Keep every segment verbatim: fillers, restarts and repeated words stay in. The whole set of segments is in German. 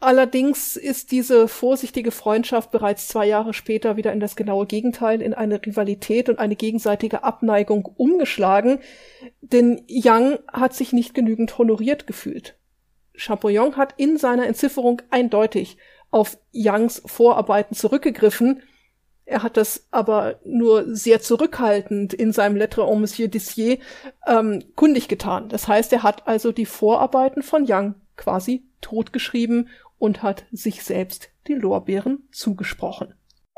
Allerdings ist diese vorsichtige Freundschaft bereits zwei Jahre später wieder in das genaue Gegenteil, in eine Rivalität und eine gegenseitige Abneigung umgeschlagen, denn Young hat sich nicht genügend honoriert gefühlt. Champollion hat in seiner Entzifferung eindeutig auf Youngs Vorarbeiten zurückgegriffen. Er hat das aber nur sehr zurückhaltend in seinem Lettre en Monsieur Dissier ähm, kundig getan. Das heißt, er hat also die Vorarbeiten von Young quasi totgeschrieben und hat sich selbst die Lorbeeren zugesprochen.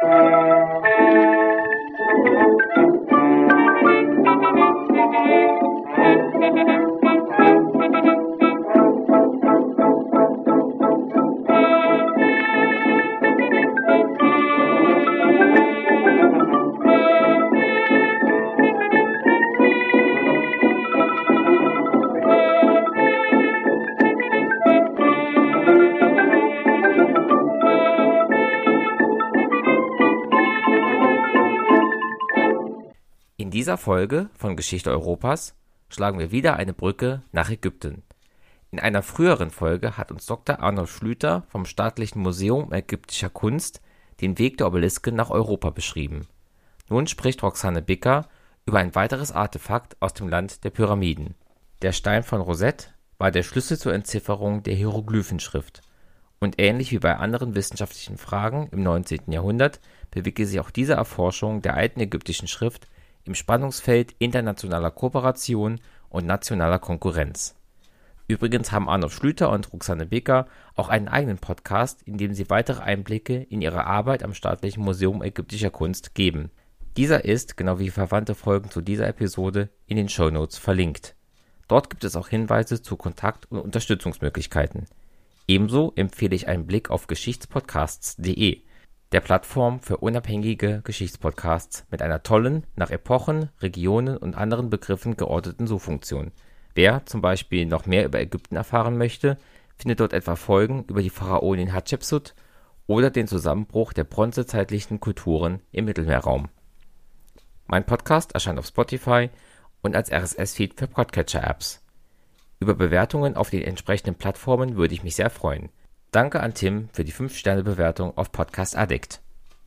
In dieser Folge von Geschichte Europas schlagen wir wieder eine Brücke nach Ägypten. In einer früheren Folge hat uns Doktor Arnold Schlüter vom Staatlichen Museum ägyptischer Kunst den Weg der Obeliske nach Europa beschrieben. Nun spricht Roxane Bicker über ein weiteres Artefakt aus dem Land der Pyramiden. Der Stein von Rosette war der Schlüssel zur Entzifferung der Hieroglyphenschrift. Und ähnlich wie bei anderen wissenschaftlichen Fragen im neunzehnten Jahrhundert bewegte sich auch diese Erforschung der alten ägyptischen Schrift im Spannungsfeld internationaler Kooperation und nationaler Konkurrenz. Übrigens haben Arnold Schlüter und Roxane Bicker auch einen eigenen Podcast, in dem sie weitere Einblicke in ihre Arbeit am Staatlichen Museum ägyptischer Kunst geben. Dieser ist, genau wie verwandte Folgen zu dieser Episode, in den Shownotes verlinkt. Dort gibt es auch Hinweise zu Kontakt- und Unterstützungsmöglichkeiten. Ebenso empfehle ich einen Blick auf geschichtspodcasts punkt de, der Plattform für unabhängige Geschichtspodcasts mit einer tollen, nach Epochen, Regionen und anderen Begriffen geordneten Suchfunktion. Wer zum Beispiel noch mehr über Ägypten erfahren möchte, findet dort etwa Folgen über die Pharaonin Hatschepsut oder den Zusammenbruch der bronzezeitlichen Kulturen im Mittelmeerraum. Mein Podcast erscheint auf Spotify und als R S S-Feed für Podcatcher-Apps. Über Bewertungen auf den entsprechenden Plattformen würde ich mich sehr freuen. Danke an Tim für die fünf Sterne Bewertung auf Podcast Addict.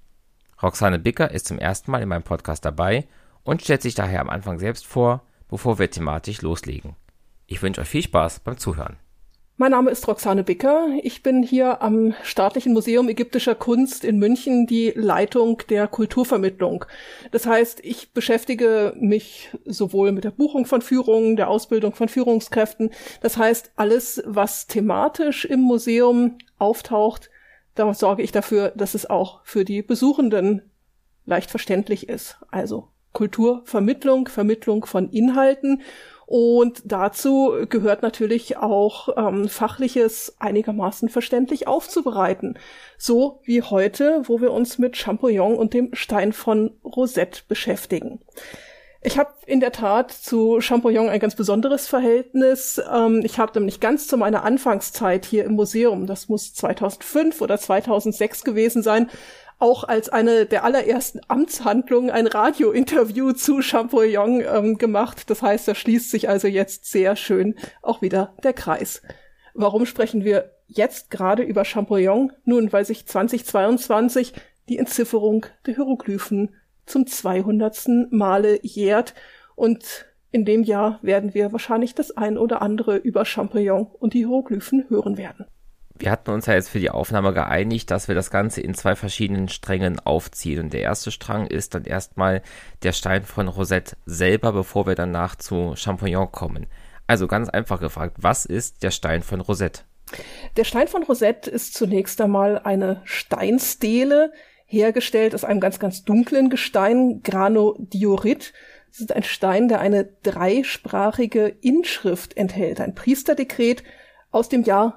Roxane Bicker ist zum ersten Mal in meinem Podcast dabei und stellt sich daher am Anfang selbst vor, bevor wir thematisch loslegen. Ich wünsche euch viel Spaß beim Zuhören. Mein Name ist Roxane Bicker. Ich bin hier am Staatlichen Museum ägyptischer Kunst in München die Leitung der Kulturvermittlung. Das heißt, ich beschäftige mich sowohl mit der Buchung von Führungen, der Ausbildung von Führungskräften. Das heißt, alles, was thematisch im Museum auftaucht, da sorge ich dafür, dass es auch für die Besuchenden leicht verständlich ist. Also Kulturvermittlung, Vermittlung von Inhalten. Und dazu gehört natürlich auch ähm, Fachliches einigermaßen verständlich aufzubereiten. So wie heute, wo wir uns mit Champollion und dem Stein von Rosette beschäftigen. Ich habe in der Tat zu Champollion ein ganz besonderes Verhältnis. Ähm, ich habe nämlich ganz zu meiner Anfangszeit hier im Museum, das muss zweitausendfünf oder zweitausendsechs gewesen sein, auch als eine der allerersten Amtshandlungen ein Radiointerview zu Champollion ähm, gemacht. Das heißt, da schließt sich also jetzt sehr schön auch wieder der Kreis. Warum sprechen wir jetzt gerade über Champollion? Nun, weil sich zweitausendzweiundzwanzig die Entzifferung der Hieroglyphen zum zweihundertsten Male jährt. Und in dem Jahr werden wir wahrscheinlich das ein oder andere über Champollion und die Hieroglyphen hören werden. Wir hatten uns ja jetzt für die Aufnahme geeinigt, dass wir das Ganze in zwei verschiedenen Strängen aufziehen. Und der erste Strang ist dann erstmal der Stein von Rosette selber, bevor wir danach zu Champollion kommen. Also ganz einfach gefragt, was ist der Stein von Rosette? Der Stein von Rosette ist zunächst einmal eine Steinstele, hergestellt aus einem ganz, ganz dunklen Gestein, Granodiorit. Das ist ein Stein, der eine dreisprachige Inschrift enthält, ein Priesterdekret aus dem Jahr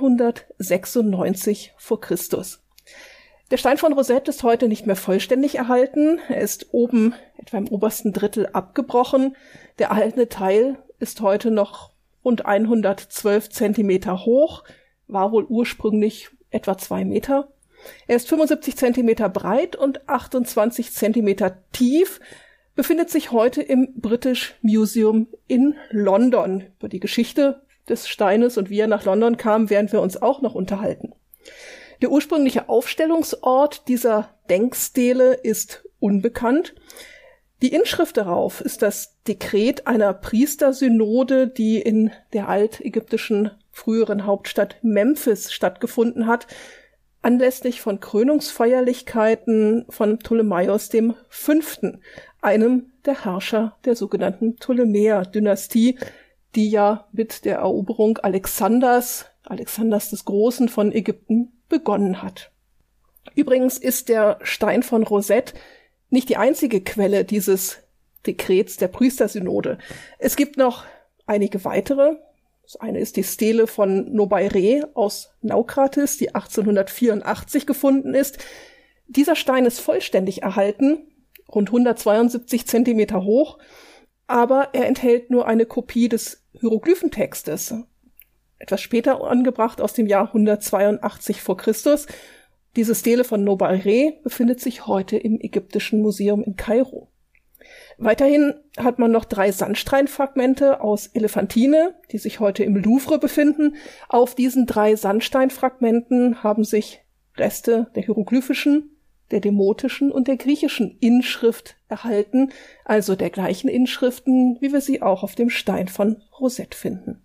hundertsechsundneunzig vor Christus. Der Stein von Rosette ist heute nicht mehr vollständig erhalten. Er ist oben etwa im obersten Drittel abgebrochen. Der erhaltene Teil ist heute noch rund hundertzwölf Zentimeter hoch, war wohl ursprünglich etwa zwei Meter. Er ist fünfundsiebzig Zentimeter breit und achtundzwanzig Zentimeter tief, befindet sich heute im British Museum in London. Über die Geschichte des Steines und wie er nach London kam, werden wir uns auch noch unterhalten. Der ursprüngliche Aufstellungsort dieser Denkstele ist unbekannt. Die Inschrift darauf ist das Dekret einer Priestersynode, die in der altägyptischen früheren Hauptstadt Memphis stattgefunden hat, anlässlich von Krönungsfeierlichkeiten von Ptolemaios dem Fünften, einem der Herrscher der sogenannten Ptolemäer-Dynastie, die ja mit der Eroberung Alexanders, Alexanders des Großen von Ägypten begonnen hat. Übrigens ist der Stein von Rosette nicht die einzige Quelle dieses Dekrets der Priestersynode. Es gibt noch einige weitere. Das eine ist die Stele von Nobaire aus Naukratis, die achtzehnhundertvierundachtzig gefunden ist. Dieser Stein ist vollständig erhalten, rund hundertzweiundsiebzig Zentimeter hoch, aber er enthält nur eine Kopie des Hieroglyphentextes, etwas später angebracht aus dem Jahr hundertzweiundachtzig vor Christus. Diese Stele von Nobaire befindet sich heute im Ägyptischen Museum in Kairo. Weiterhin hat man noch drei Sandsteinfragmente aus Elephantine, die sich heute im Louvre befinden. Auf diesen drei Sandsteinfragmenten haben sich Reste der hieroglyphischen, der demotischen und der griechischen Inschrift erhalten, also der gleichen Inschriften, wie wir sie auch auf dem Stein von Rosette finden.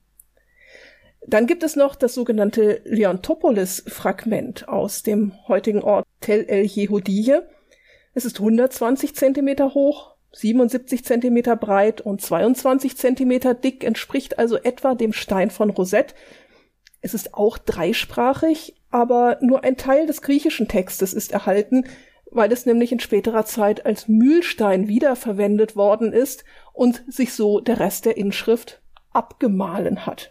Dann gibt es noch das sogenannte Leontopolis-Fragment aus dem heutigen Ort Tel el-Yehudiyeh. Es ist hundertzwanzig Zentimeter hoch, siebenundsiebzig Zentimeter breit und zweiundzwanzig Zentimeter dick, entspricht also etwa dem Stein von Rosette. Es ist auch dreisprachig, aber nur ein Teil des griechischen Textes ist erhalten, weil es nämlich in späterer Zeit als Mühlstein wiederverwendet worden ist und sich so der Rest der Inschrift abgemahlen hat.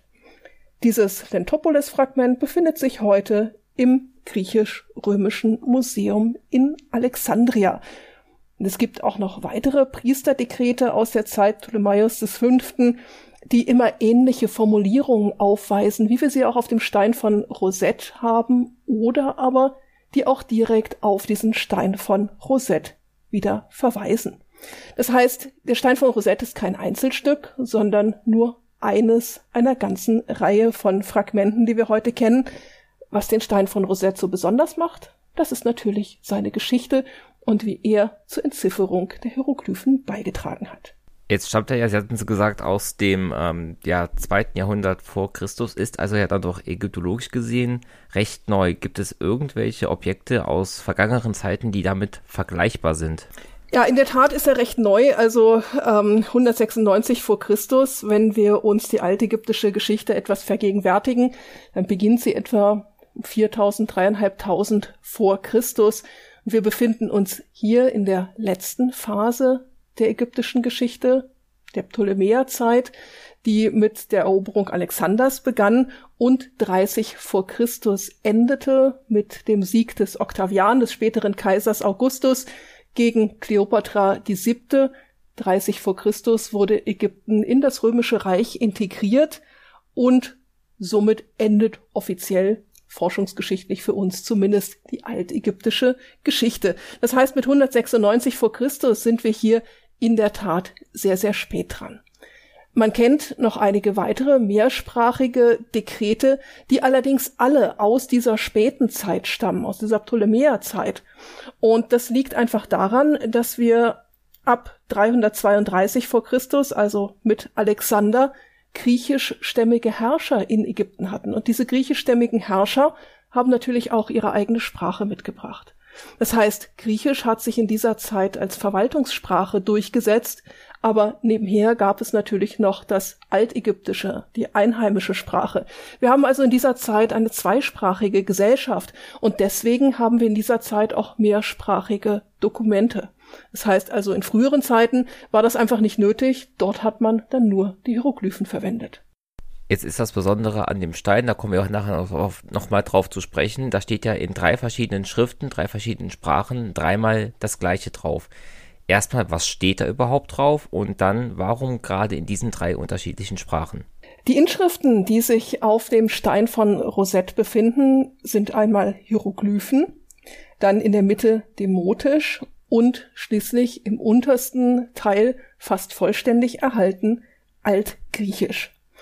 Dieses Lentopolis-Fragment befindet sich heute im griechisch-römischen Museum in Alexandria. Und es gibt auch noch weitere Priesterdekrete aus der Zeit Ptolemaios des Fünften, die immer ähnliche Formulierungen aufweisen, wie wir sie auch auf dem Stein von Rosette haben, oder aber die auch direkt auf diesen Stein von Rosette wieder verweisen. Das heißt, der Stein von Rosette ist kein Einzelstück, sondern nur eines einer ganzen Reihe von Fragmenten, die wir heute kennen. Was den Stein von Rosette so besonders macht, das ist natürlich seine Geschichte und wie er zur Entzifferung der Hieroglyphen beigetragen hat. Jetzt stammt er ja, Sie hatten es gesagt, aus dem ähm, ja, zweiten Jahrhundert vor Christus, ist also ja dann doch ägyptologisch gesehen recht neu. Gibt es irgendwelche Objekte aus vergangenen Zeiten, die damit vergleichbar sind? Ja, in der Tat ist er recht neu, also ähm, hundertsechsundneunzig vor Christus. Wenn wir uns die altägyptische Geschichte etwas vergegenwärtigen, dann beginnt sie etwa viertausend, dreitausendfünfhundert vor Christus. Wir befinden uns hier in der letzten Phase der ägyptischen Geschichte, der Ptolemäerzeit, die mit der Eroberung Alexanders begann und dreißig vor Christus endete mit dem Sieg des Octavian, des späteren Kaisers Augustus, gegen Kleopatra die Siebte. dreißig vor Christus wurde Ägypten in das Römische Reich integriert und somit endet offiziell, forschungsgeschichtlich für uns zumindest, die altägyptische Geschichte. Das heißt, mit hundertsechsundneunzig vor Christus sind wir hier in der Tat sehr, sehr spät dran. Man kennt noch einige weitere mehrsprachige Dekrete, die allerdings alle aus dieser späten Zeit stammen, aus dieser Ptolemäerzeit. Und das liegt einfach daran, dass wir ab dreihundertzweiunddreißig vor Christus, also mit Alexander, griechischstämmige Herrscher in Ägypten hatten. Und diese griechischstämmigen Herrscher haben natürlich auch ihre eigene Sprache mitgebracht. Das heißt, Griechisch hat sich in dieser Zeit als Verwaltungssprache durchgesetzt, aber nebenher gab es natürlich noch das Altägyptische, die einheimische Sprache. Wir haben also in dieser Zeit eine zweisprachige Gesellschaft und deswegen haben wir in dieser Zeit auch mehrsprachige Dokumente. Das heißt also, in früheren Zeiten war das einfach nicht nötig, dort hat man dann nur die Hieroglyphen verwendet. Jetzt ist das Besondere an dem Stein, da kommen wir auch nachher noch mal drauf zu sprechen, da steht ja in drei verschiedenen Schriften, drei verschiedenen Sprachen, dreimal das Gleiche drauf. Erstmal, was steht da überhaupt drauf und dann, warum gerade in diesen drei unterschiedlichen Sprachen? Die Inschriften, die sich auf dem Stein von Rosette befinden, sind einmal Hieroglyphen, dann in der Mitte Demotisch und schließlich im untersten Teil fast vollständig erhalten Altgriechisch.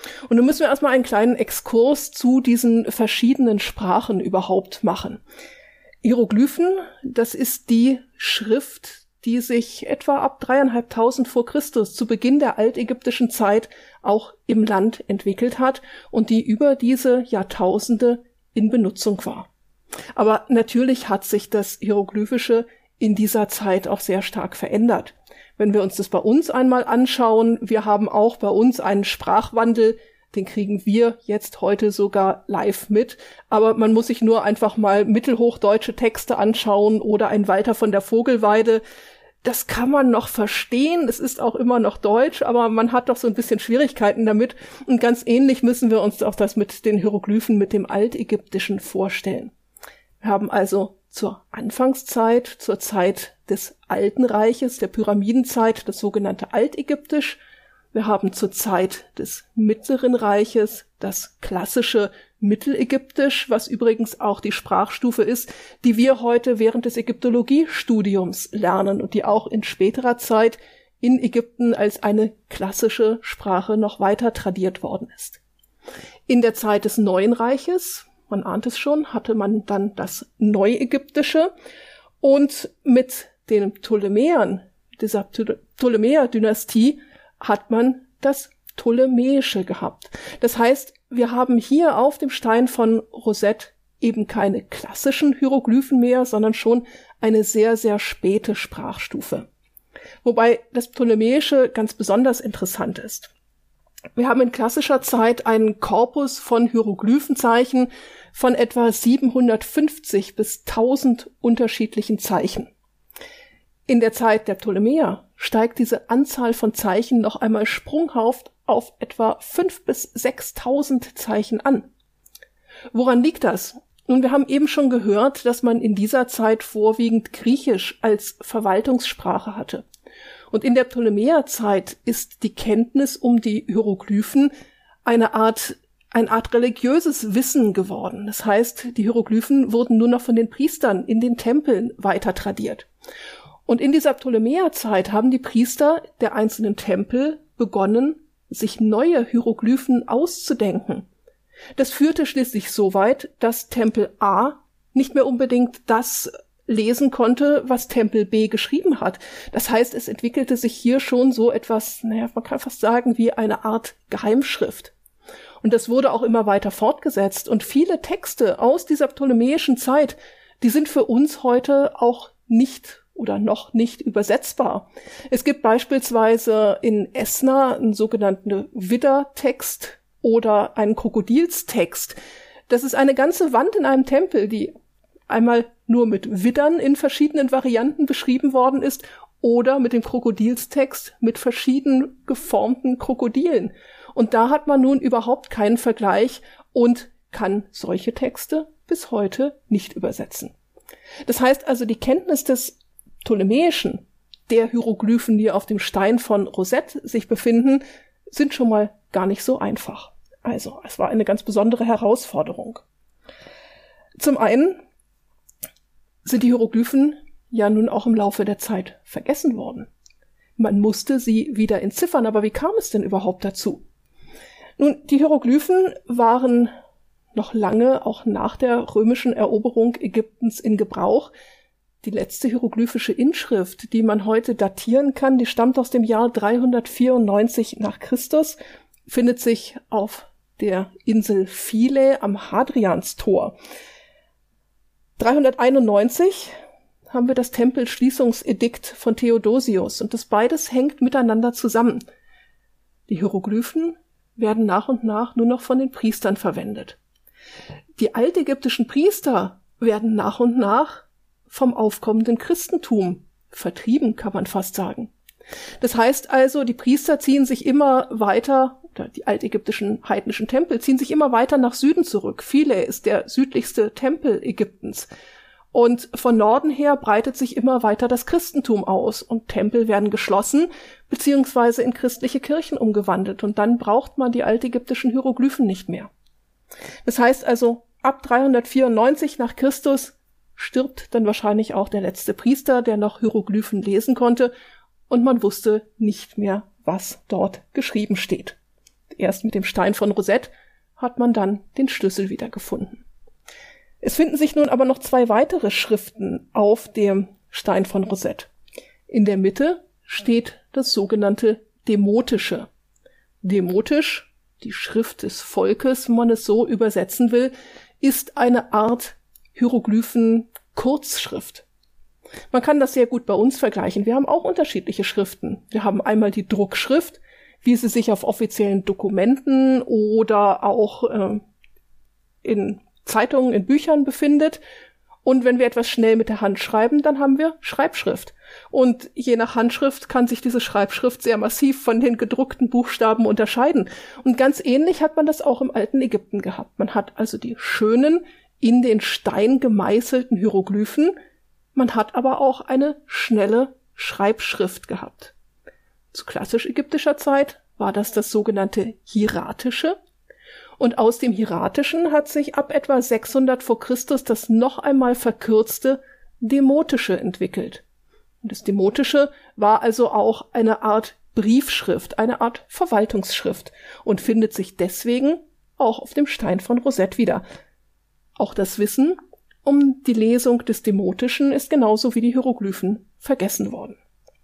Und nun müssen wir erstmal einen kleinen Exkurs zu diesen verschiedenen Sprachen überhaupt machen. Hieroglyphen, das ist die Schrift, die sich etwa ab dreieinhalbtausend vor Christus zu Beginn der altägyptischen Zeit auch im Land entwickelt hat und die über diese Jahrtausende in Benutzung war. Aber natürlich hat sich das Hieroglyphische in dieser Zeit auch sehr stark verändert. Wenn wir uns das bei uns einmal anschauen, wir haben auch bei uns einen Sprachwandel, den kriegen wir jetzt heute sogar live mit. Aber man muss sich nur einfach mal mittelhochdeutsche Texte anschauen oder ein Walter von der Vogelweide. Das kann man noch verstehen, es ist auch immer noch Deutsch, aber man hat doch so ein bisschen Schwierigkeiten damit. Und ganz ähnlich müssen wir uns auch das mit den Hieroglyphen, mit dem Altägyptischen vorstellen. Wir haben also zur Anfangszeit, zur Zeit des Alten Reiches, der Pyramidenzeit, das sogenannte Altägyptisch. Wir haben zur Zeit des Mittleren Reiches das klassische Mittelägyptisch, was übrigens auch die Sprachstufe ist, die wir heute während des Ägyptologiestudiums lernen und die auch in späterer Zeit in Ägypten als eine klassische Sprache noch weiter tradiert worden ist. In der Zeit des Neuen Reiches, man ahnt es schon, hatte man dann das Neuägyptische und mit den Ptolemäern, dieser Ptolemäer-Dynastie, hat man das Ptolemäische gehabt. Das heißt, wir haben hier auf dem Stein von Rosette eben keine klassischen Hieroglyphen mehr, sondern schon eine sehr, sehr späte Sprachstufe. Wobei das Ptolemäische ganz besonders interessant ist. Wir haben in klassischer Zeit einen Korpus von Hieroglyphenzeichen von etwa siebenhundertfünfzig bis tausend unterschiedlichen Zeichen. In der Zeit der Ptolemäer steigt diese Anzahl von Zeichen noch einmal sprunghaft auf etwa fünftausend bis sechstausend Zeichen an. Woran liegt das? Nun, wir haben eben schon gehört, dass man in dieser Zeit vorwiegend Griechisch als Verwaltungssprache hatte. Und in der Ptolemäerzeit ist die Kenntnis um die Hieroglyphen eine Art, eine Art religiöses Wissen geworden. Das heißt, die Hieroglyphen wurden nur noch von den Priestern in den Tempeln weiter tradiert. Und in dieser Ptolemäerzeit haben die Priester der einzelnen Tempel begonnen, sich neue Hieroglyphen auszudenken. Das führte schließlich so weit, dass Tempel A nicht mehr unbedingt das lesen konnte, was Tempel B geschrieben hat. Das heißt, es entwickelte sich hier schon so etwas, naja, man kann fast sagen, wie eine Art Geheimschrift. Und das wurde auch immer weiter fortgesetzt. Und viele Texte aus dieser ptolemäischen Zeit, die sind für uns heute auch nicht oder noch nicht übersetzbar. Es gibt beispielsweise in Esna einen sogenannten Widder-Text oder einen Krokodilstext. Das ist eine ganze Wand in einem Tempel, die einmal nur mit Widdern in verschiedenen Varianten beschrieben worden ist oder mit dem Krokodilstext mit verschieden geformten Krokodilen. Und da hat man nun überhaupt keinen Vergleich und kann solche Texte bis heute nicht übersetzen. Das heißt also, die Kenntnis des Ptolemäischen, der Hieroglyphen, die auf dem Stein von Rosette sich befinden, sind schon mal gar nicht so einfach. Also, es war eine ganz besondere Herausforderung. Zum einen sind die Hieroglyphen ja nun auch im Laufe der Zeit vergessen worden. Man musste sie wieder entziffern, aber wie kam es denn überhaupt dazu? Nun, die Hieroglyphen waren noch lange, auch nach der römischen Eroberung Ägyptens, in Gebrauch. Die letzte hieroglyphische Inschrift, die man heute datieren kann, die stammt aus dem Jahr dreihundertvierundneunzig nach Christus, findet sich auf der Insel Philae am Hadrianstor. dreihunderteinundneunzig haben wir das Tempelschließungsedikt von Theodosius und das beides hängt miteinander zusammen. Die Hieroglyphen werden nach und nach nur noch von den Priestern verwendet. Die altägyptischen Priester werden nach und nach vom aufkommenden Christentum vertrieben, kann man fast sagen. Das heißt also, die Priester ziehen sich immer weiter, oder die altägyptischen heidnischen Tempel ziehen sich immer weiter nach Süden zurück. Philae ist der südlichste Tempel Ägyptens. Und von Norden her breitet sich immer weiter das Christentum aus und Tempel werden geschlossen beziehungsweise in christliche Kirchen umgewandelt und dann braucht man die altägyptischen Hieroglyphen nicht mehr. Das heißt also, ab dreihundertvierundneunzig nach Christus stirbt dann wahrscheinlich auch der letzte Priester, der noch Hieroglyphen lesen konnte und man wusste nicht mehr, was dort geschrieben steht. Erst mit dem Stein von Rosette hat man dann den Schlüssel wiedergefunden. Es finden sich nun aber noch zwei weitere Schriften auf dem Stein von Rosette. In der Mitte steht das sogenannte Demotische. Demotisch, die Schrift des Volkes, wenn man es so übersetzen will, ist eine Art Hieroglyphen-Kurzschrift. Man kann das sehr gut bei uns vergleichen. Wir haben auch unterschiedliche Schriften. Wir haben einmal die Druckschrift, wie sie sich auf offiziellen Dokumenten oder auch äh, in Zeitungen, in Büchern befindet. Und wenn wir etwas schnell mit der Hand schreiben, dann haben wir Schreibschrift. Und je nach Handschrift kann sich diese Schreibschrift sehr massiv von den gedruckten Buchstaben unterscheiden. Und ganz ähnlich hat man das auch im alten Ägypten gehabt. Man hat also die schönen, in den Stein gemeißelten Hieroglyphen. Man hat aber auch eine schnelle Schreibschrift gehabt. Zu klassisch ägyptischer Zeit war das das sogenannte Hieratische. Und aus dem Hieratischen hat sich ab etwa sechshundert vor Christus das noch einmal verkürzte Demotische entwickelt. Und das Demotische war also auch eine Art Briefschrift, eine Art Verwaltungsschrift und findet sich deswegen auch auf dem Stein von Rosette wieder. Auch das Wissen um die Lesung des Demotischen ist genauso wie die Hieroglyphen vergessen worden.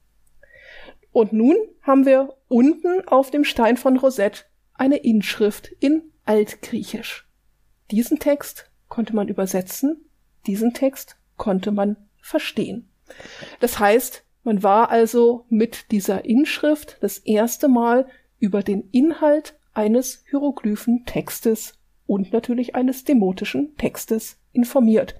Und nun haben wir unten auf dem Stein von Rosette eine Inschrift in Altgriechisch. Diesen Text konnte man übersetzen, diesen Text konnte man verstehen. Das heißt, man war also mit dieser Inschrift das erste Mal über den Inhalt eines Hieroglyphentextes und natürlich eines demotischen Textes informiert.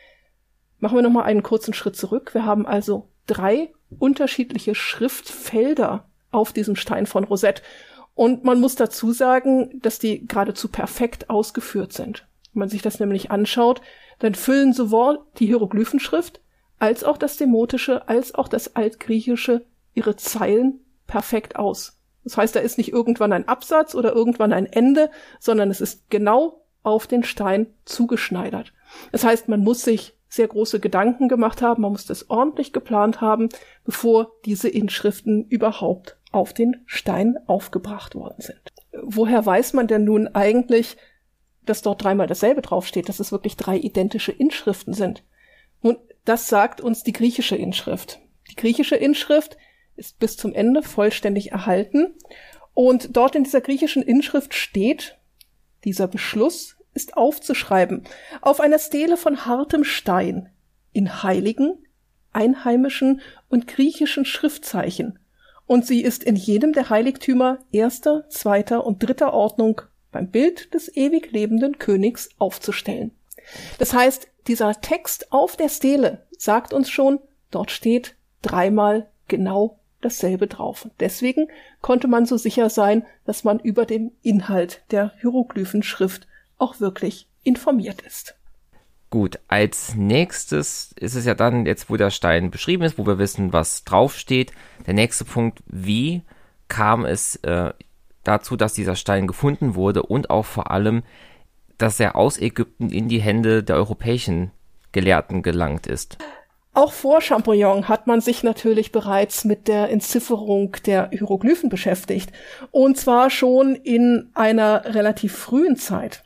Machen wir nochmal einen kurzen Schritt zurück. Wir haben also drei unterschiedliche Schriftfelder auf diesem Stein von Rosette. Und man muss dazu sagen, dass die geradezu perfekt ausgeführt sind. Wenn man sich das nämlich anschaut, dann füllen sowohl die Hieroglyphenschrift als auch das Demotische, als auch das Altgriechische ihre Zeilen perfekt aus. Das heißt, da ist nicht irgendwann ein Absatz oder irgendwann ein Ende, sondern es ist genau auf den Stein zugeschneidert. Das heißt, man muss sich sehr große Gedanken gemacht haben, man muss das ordentlich geplant haben, bevor diese Inschriften überhaupt auf den Stein aufgebracht worden sind. Woher weiß man denn nun eigentlich, dass dort dreimal dasselbe draufsteht, dass es wirklich drei identische Inschriften sind? Nun, das sagt uns die griechische Inschrift. Die griechische Inschrift ist bis zum Ende vollständig erhalten und dort in dieser griechischen Inschrift steht, dieser Beschluss ist aufzuschreiben auf einer Stele von hartem Stein in heiligen, einheimischen und griechischen Schriftzeichen. Und sie ist in jedem der Heiligtümer erster, zweiter und dritter Ordnung beim Bild des ewig lebenden Königs aufzustellen. Das heißt, dieser Text auf der Stele sagt uns schon, dort steht dreimal genau dasselbe drauf. Und deswegen konnte man so sicher sein, dass man über den Inhalt der Hieroglyphenschrift auch wirklich informiert ist. Gut, als nächstes ist es ja dann, jetzt wo der Stein beschrieben ist, wo wir wissen, was draufsteht, der nächste Punkt, wie kam es äh, dazu, dass dieser Stein gefunden wurde und auch vor allem, dass er aus Ägypten in die Hände der europäischen Gelehrten gelangt ist. Auch vor Champollion hat man sich natürlich bereits mit der Entzifferung der Hieroglyphen beschäftigt, und zwar schon in einer relativ frühen Zeit.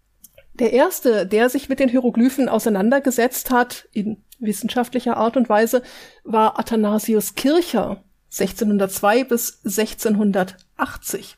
Der erste, der sich mit den Hieroglyphen auseinandergesetzt hat, in wissenschaftlicher Art und Weise, war Athanasius Kircher, sechzehnhundertzwei bis sechzehnhundertachtzig.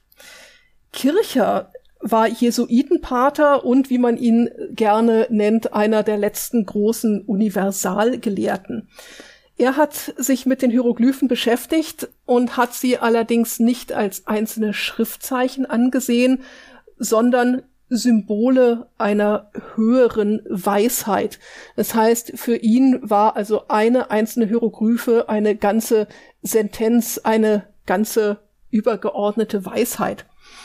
Kircher war Jesuitenpater und, wie man ihn gerne nennt, einer der letzten großen Universalgelehrten. Er hat sich mit den Hieroglyphen beschäftigt und hat sie allerdings nicht als einzelne Schriftzeichen angesehen, sondern Symbole einer höheren Weisheit. Das heißt, für ihn war also eine einzelne Hieroglyphe eine ganze Sentenz, eine ganze übergeordnete Weisheit.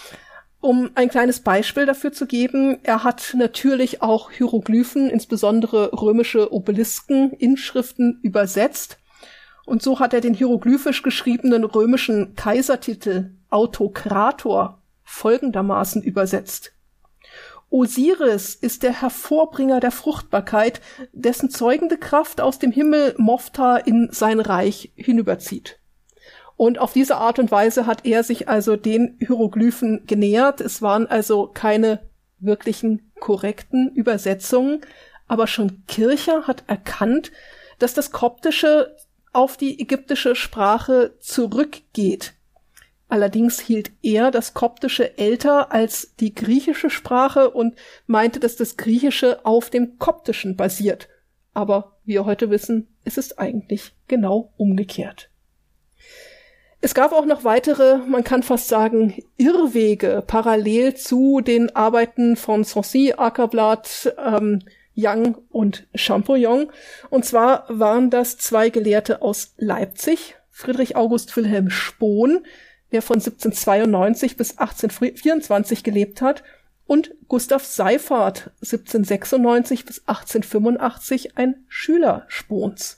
Um ein kleines Beispiel dafür zu geben, er hat natürlich auch Hieroglyphen, insbesondere römische Obelisken, Inschriften übersetzt. Und so hat er den hieroglyphisch geschriebenen römischen Kaisertitel Autokrator folgendermaßen übersetzt: Osiris ist der Hervorbringer der Fruchtbarkeit, dessen zeugende Kraft aus dem Himmel Mofta in sein Reich hinüberzieht. Und auf diese Art und Weise hat er sich also den Hieroglyphen genähert. Es waren also keine wirklichen korrekten Übersetzungen, aber schon Kircher hat erkannt, dass das Koptische auf die ägyptische Sprache zurückgeht. Allerdings hielt er das Koptische älter als die griechische Sprache und meinte, dass das Griechische auf dem Koptischen basiert. Aber wie wir heute wissen, ist es eigentlich genau umgekehrt. Es gab auch noch weitere, man kann fast sagen, Irrwege parallel zu den Arbeiten von Sancy, Ackerblatt, ähm, Young und Champollion. Und zwar waren das zwei Gelehrte aus Leipzig, Friedrich August Wilhelm Spohn, der von siebzehnhundertzweiundneunzig bis achtzehnhundertvierundzwanzig gelebt hat, und Gustav Seyffert, siebzehnhundertsechsundneunzig bis achtzehnhundertfünfundachtzig, ein Schüler Spohns.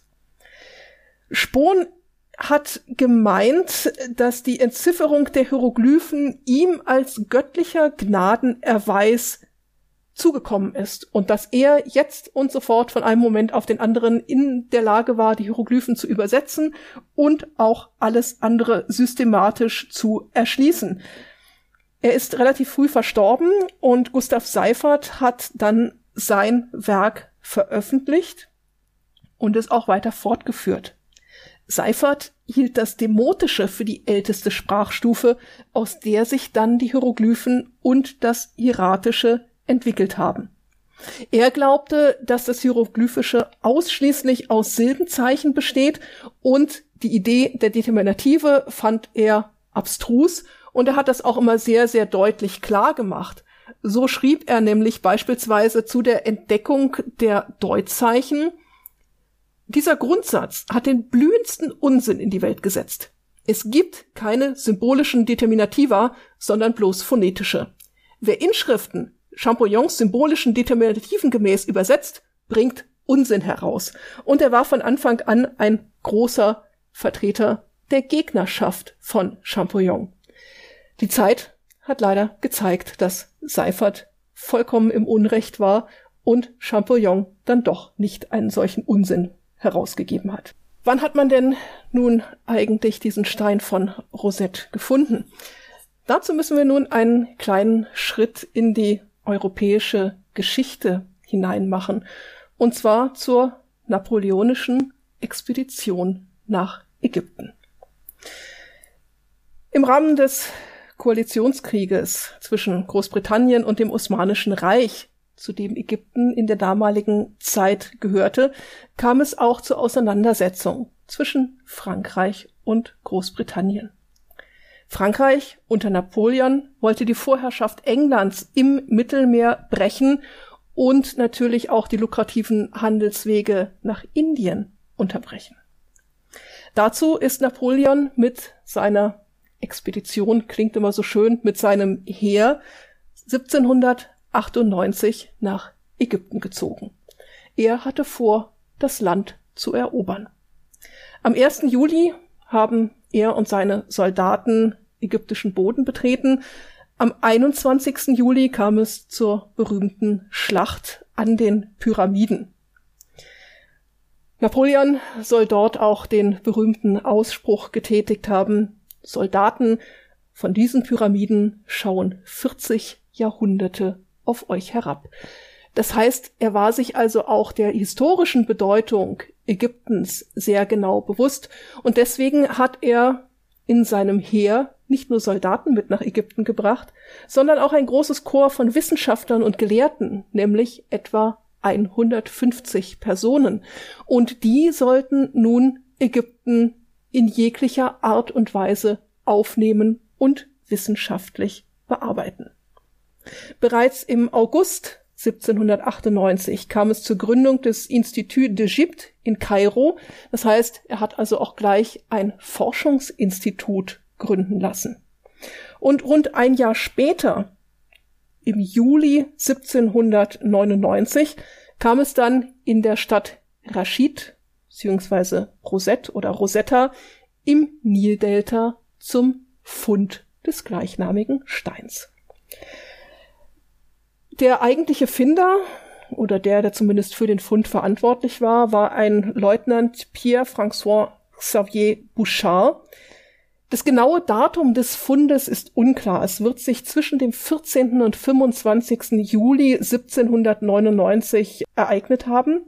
Spohn hat gemeint, dass die Entzifferung der Hieroglyphen ihm als göttlicher Gnadenerweis zugekommen ist und dass er jetzt und sofort von einem Moment auf den anderen in der Lage war, die Hieroglyphen zu übersetzen und auch alles andere systematisch zu erschließen. Er ist relativ früh verstorben und Gustav Seyffert hat dann sein Werk veröffentlicht und es auch weiter fortgeführt. Seyffert hielt das Demotische für die älteste Sprachstufe, aus der sich dann die Hieroglyphen und das Hieratische entwickelt haben. Er glaubte, dass das Hieroglyphische ausschließlich aus Silbenzeichen besteht und die Idee der Determinative fand er abstrus und er hat das auch immer sehr, sehr deutlich klar gemacht. So schrieb er nämlich beispielsweise zu der Entdeckung der Deutzeichen: Dieser Grundsatz hat den blühendsten Unsinn in die Welt gesetzt. Es gibt keine symbolischen Determinativa, sondern bloß phonetische. Wer Inschriften Champollion's symbolischen Determinativen gemäß übersetzt, bringt Unsinn heraus. Und er war von Anfang an ein großer Vertreter der Gegnerschaft von Champollion. Die Zeit hat leider gezeigt, dass Seyffert vollkommen im Unrecht war und Champollion dann doch nicht einen solchen Unsinn herausgegeben hat. Wann hat man denn nun eigentlich diesen Stein von Rosette gefunden? Dazu müssen wir nun einen kleinen Schritt in die europäische Geschichte hineinmachen, und zwar zur napoleonischen Expedition nach Ägypten. Im Rahmen des Koalitionskrieges zwischen Großbritannien und dem Osmanischen Reich, zu dem Ägypten in der damaligen Zeit gehörte, kam es auch zur Auseinandersetzung zwischen Frankreich und Großbritannien. Frankreich unter Napoleon wollte die Vorherrschaft Englands im Mittelmeer brechen und natürlich auch die lukrativen Handelswege nach Indien unterbrechen. Dazu ist Napoleon mit seiner Expedition, klingt immer so schön, mit seinem Heer siebzehnhundertachtundneunzig nach Ägypten gezogen. Er hatte vor, das Land zu erobern. Am ersten Juli haben er und seine Soldaten ägyptischen Boden betreten. Am einundzwanzigsten Juli kam es zur berühmten Schlacht an den Pyramiden. Napoleon soll dort auch den berühmten Ausspruch getätigt haben: Soldaten, von diesen Pyramiden schauen vierzig Jahrhunderte auf euch herab. Das heißt, er war sich also auch der historischen Bedeutung Ägyptens sehr genau bewusst und deswegen hat er in seinem Heer nicht nur Soldaten mit nach Ägypten gebracht, sondern auch ein großes Korps von Wissenschaftlern und Gelehrten, nämlich etwa hundertfünfzig Personen. Und die sollten nun Ägypten in jeglicher Art und Weise aufnehmen und wissenschaftlich bearbeiten. Bereits im August siebzehnhundertachtundneunzig kam es zur Gründung des Institut d'Égypte in Kairo. Das heißt, er hat also auch gleich ein Forschungsinstitut gründen lassen. Und rund ein Jahr später, im Juli siebzehnhundertneunundneunzig, kam es dann in der Stadt Raschid bzw. Rosette oder Rosetta im Nildelta zum Fund des gleichnamigen Steins. Der eigentliche Finder, oder der, der zumindest für den Fund verantwortlich war, war ein Leutnant Pierre-François Xavier Bouchard. Das genaue Datum des Fundes ist unklar. Es wird sich zwischen dem vierzehnten und fünfundzwanzigsten Juli siebzehnhundertneunundneunzig ereignet haben.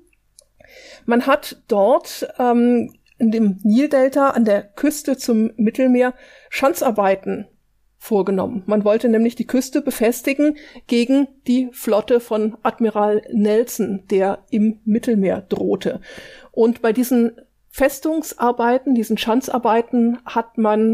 Man hat dort ähm, in dem Nildelta an der Küste zum Mittelmeer Schanzarbeiten vorgenommen. Man wollte nämlich die Küste befestigen gegen die Flotte von Admiral Nelson, der im Mittelmeer drohte. Und bei diesen Festungsarbeiten, diesen Schanzarbeiten hat man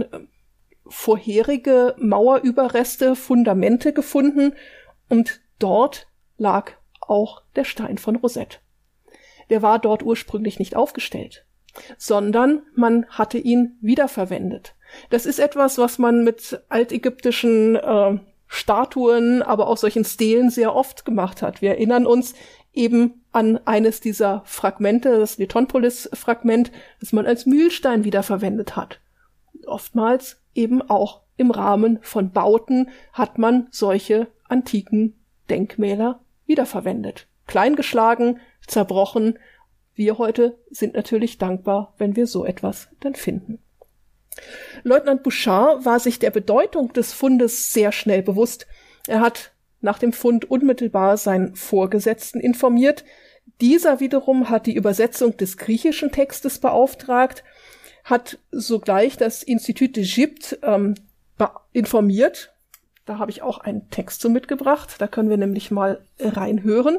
vorherige Mauerüberreste, Fundamente gefunden und dort lag auch der Stein von Rosette. Der war dort ursprünglich nicht aufgestellt, sondern man hatte ihn wiederverwendet. Das ist etwas, was man mit altägyptischen äh, Statuen, aber auch solchen Stelen sehr oft gemacht hat. Wir erinnern uns eben an eines dieser Fragmente, das Letonpolis-Fragment, das man als Mühlstein wiederverwendet hat. Oftmals eben auch im Rahmen von Bauten hat man solche antiken Denkmäler wiederverwendet. Kleingeschlagen, zerbrochen. Wir heute sind natürlich dankbar, wenn wir so etwas dann finden. Leutnant Bouchard war sich der Bedeutung des Fundes sehr schnell bewusst. Er hat nach dem Fund unmittelbar seinen Vorgesetzten informiert. Dieser wiederum hat die Übersetzung des griechischen Textes beauftragt, hat sogleich das Institut d'Égypte ähm, informiert. Da habe ich auch einen Text zu mitgebracht. Da können wir nämlich mal reinhören.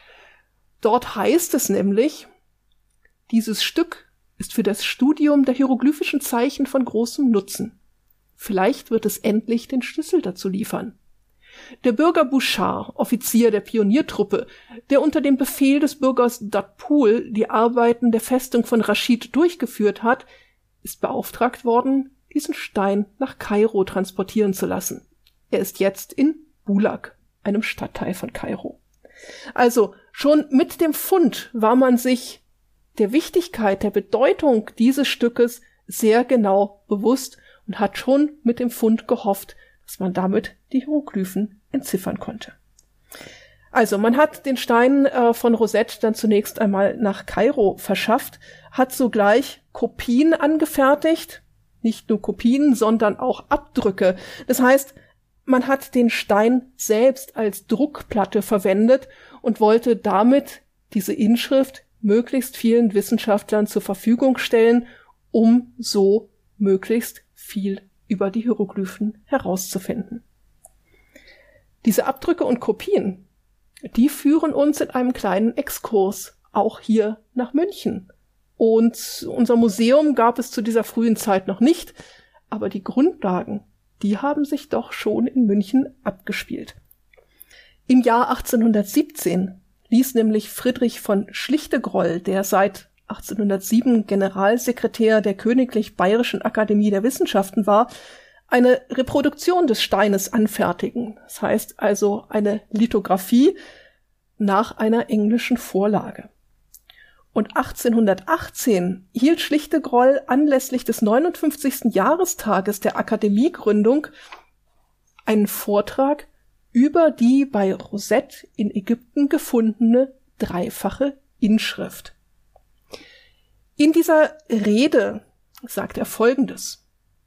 Dort heißt es nämlich, dieses Stück ist für das Studium der hieroglyphischen Zeichen von großem Nutzen. Vielleicht wird es endlich den Schlüssel dazu liefern. Der Bürger Bouchard, Offizier der Pioniertruppe, der unter dem Befehl des Bürgers Datpoul die Arbeiten der Festung von Raschid durchgeführt hat, ist beauftragt worden, diesen Stein nach Kairo transportieren zu lassen. Er ist jetzt in Bulak, einem Stadtteil von Kairo. Also schon mit dem Fund war man sich der Wichtigkeit, der Bedeutung dieses Stückes sehr genau bewusst und hat schon mit dem Fund gehofft, dass man damit die Hieroglyphen entziffern konnte. Also man hat den Stein äh, von Rosette dann zunächst einmal nach Kairo verschafft, hat sogleich Kopien angefertigt, nicht nur Kopien, sondern auch Abdrücke. Das heißt, man hat den Stein selbst als Druckplatte verwendet und wollte damit diese Inschrift möglichst vielen Wissenschaftlern zur Verfügung stellen, um so möglichst viel über die Hieroglyphen herauszufinden. Diese Abdrücke und Kopien, die führen uns in einem kleinen Exkurs auch hier nach München. Und unser Museum gab es zu dieser frühen Zeit noch nicht, aber die Grundlagen, die haben sich doch schon in München abgespielt. Im Jahr achtzehnhundertsiebzehn ließ nämlich Friedrich von Schlichtegroll, der seit achtzehnhundertsieben Generalsekretär der Königlich Bayerischen Akademie der Wissenschaften war, eine Reproduktion des Steines anfertigen. Das heißt also eine Lithografie nach einer englischen Vorlage. Und achtzehnhundertachtzehn hielt Schlichtegroll anlässlich des neunundfünfzigsten Jahrestages der Akademiegründung einen Vortrag über die bei Rosette in Ägypten gefundene dreifache Inschrift. In dieser Rede sagt er Folgendes: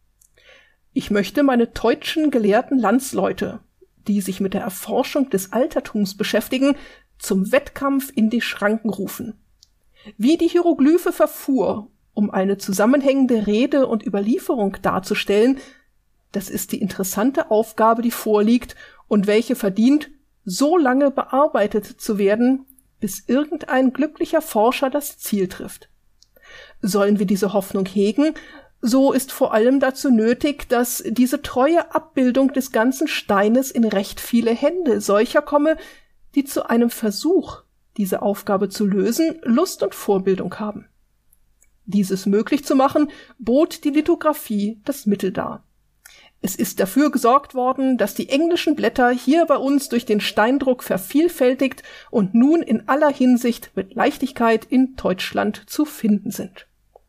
Ich möchte meine deutschen gelehrten Landsleute, die sich mit der Erforschung des Altertums beschäftigen, zum Wettkampf in die Schranken rufen. Wie die Hieroglyphe verfuhr, um eine zusammenhängende Rede und Überlieferung darzustellen, das ist die interessante Aufgabe, die vorliegt und welche verdient, so lange bearbeitet zu werden, bis irgendein glücklicher Forscher das Ziel trifft. Sollen wir diese Hoffnung hegen, so ist vor allem dazu nötig, dass diese treue Abbildung des ganzen Steines in recht viele Hände solcher komme, die zu einem Versuch, diese Aufgabe zu lösen, Lust und Vorbildung haben. Dieses möglich zu machen, bot die Lithografie das Mittel dar. Es ist dafür gesorgt worden, dass die englischen Blätter hier bei uns durch den Steindruck vervielfältigt und nun in aller Hinsicht mit Leichtigkeit in Deutschland zu finden sind.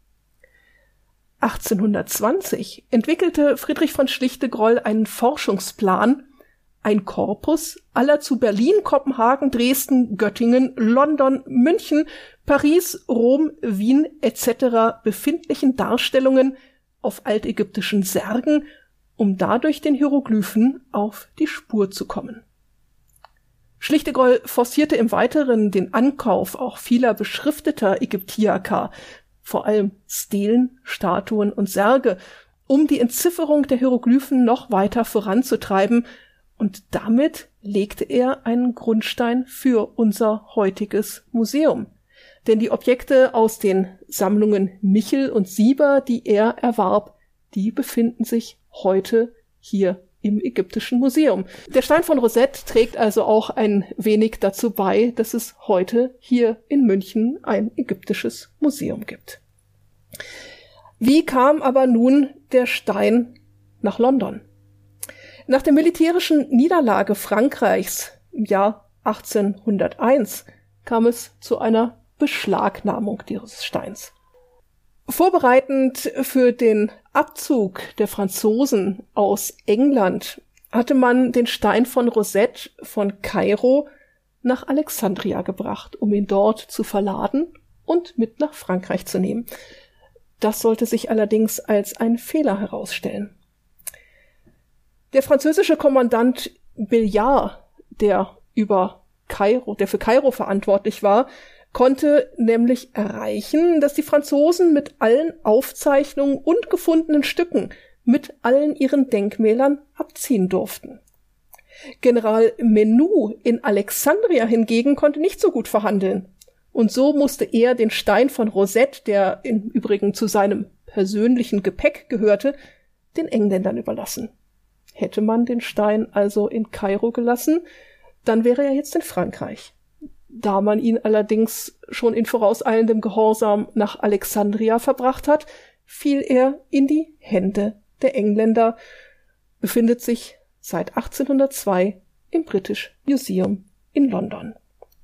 achtzehnhundertzwanzig entwickelte Friedrich von Schlichtegroll einen Forschungsplan, ein Korpus aller zu Berlin, Kopenhagen, Dresden, Göttingen, London, München, Paris, Rom, Wien et cetera befindlichen Darstellungen auf altägyptischen Särgen, um dadurch den Hieroglyphen auf die Spur zu kommen. Schlichtegoll forcierte im Weiteren den Ankauf auch vieler beschrifteter Ägyptiaka, vor allem Stelen, Statuen und Särge, um die Entzifferung der Hieroglyphen noch weiter voranzutreiben, und damit legte er einen Grundstein für unser heutiges Museum. Denn die Objekte aus den Sammlungen Michel und Sieber, die er erwarb, die befinden sich heute hier im Ägyptischen Museum. Der Stein von Rosette trägt also auch ein wenig dazu bei, dass es heute hier in München ein ägyptisches Museum gibt. Wie kam aber nun der Stein nach London? Nach der militärischen Niederlage Frankreichs im Jahr achtzehnhunderteins kam es zu einer Beschlagnahmung dieses Steins. Vorbereitend für den Abzug der Franzosen aus England hatte man den Stein von Rosette von Kairo nach Alexandria gebracht, um ihn dort zu verladen und mit nach Frankreich zu nehmen. Das sollte sich allerdings als ein Fehler herausstellen. Der französische Kommandant Billard, der über Kairo, der für Kairo verantwortlich war, konnte nämlich erreichen, dass die Franzosen mit allen Aufzeichnungen und gefundenen Stücken mit allen ihren Denkmälern abziehen durften. General Menou in Alexandria hingegen konnte nicht so gut verhandeln. Und so musste er den Stein von Rosette, der im Übrigen zu seinem persönlichen Gepäck gehörte, den Engländern überlassen. Hätte man den Stein also in Kairo gelassen, dann wäre er jetzt in Frankreich. Da man ihn allerdings schon in vorauseilendem Gehorsam nach Alexandria verbracht hat, fiel er in die Hände der Engländer, befindet sich seit achtzehnhundertzwei im British Museum in London.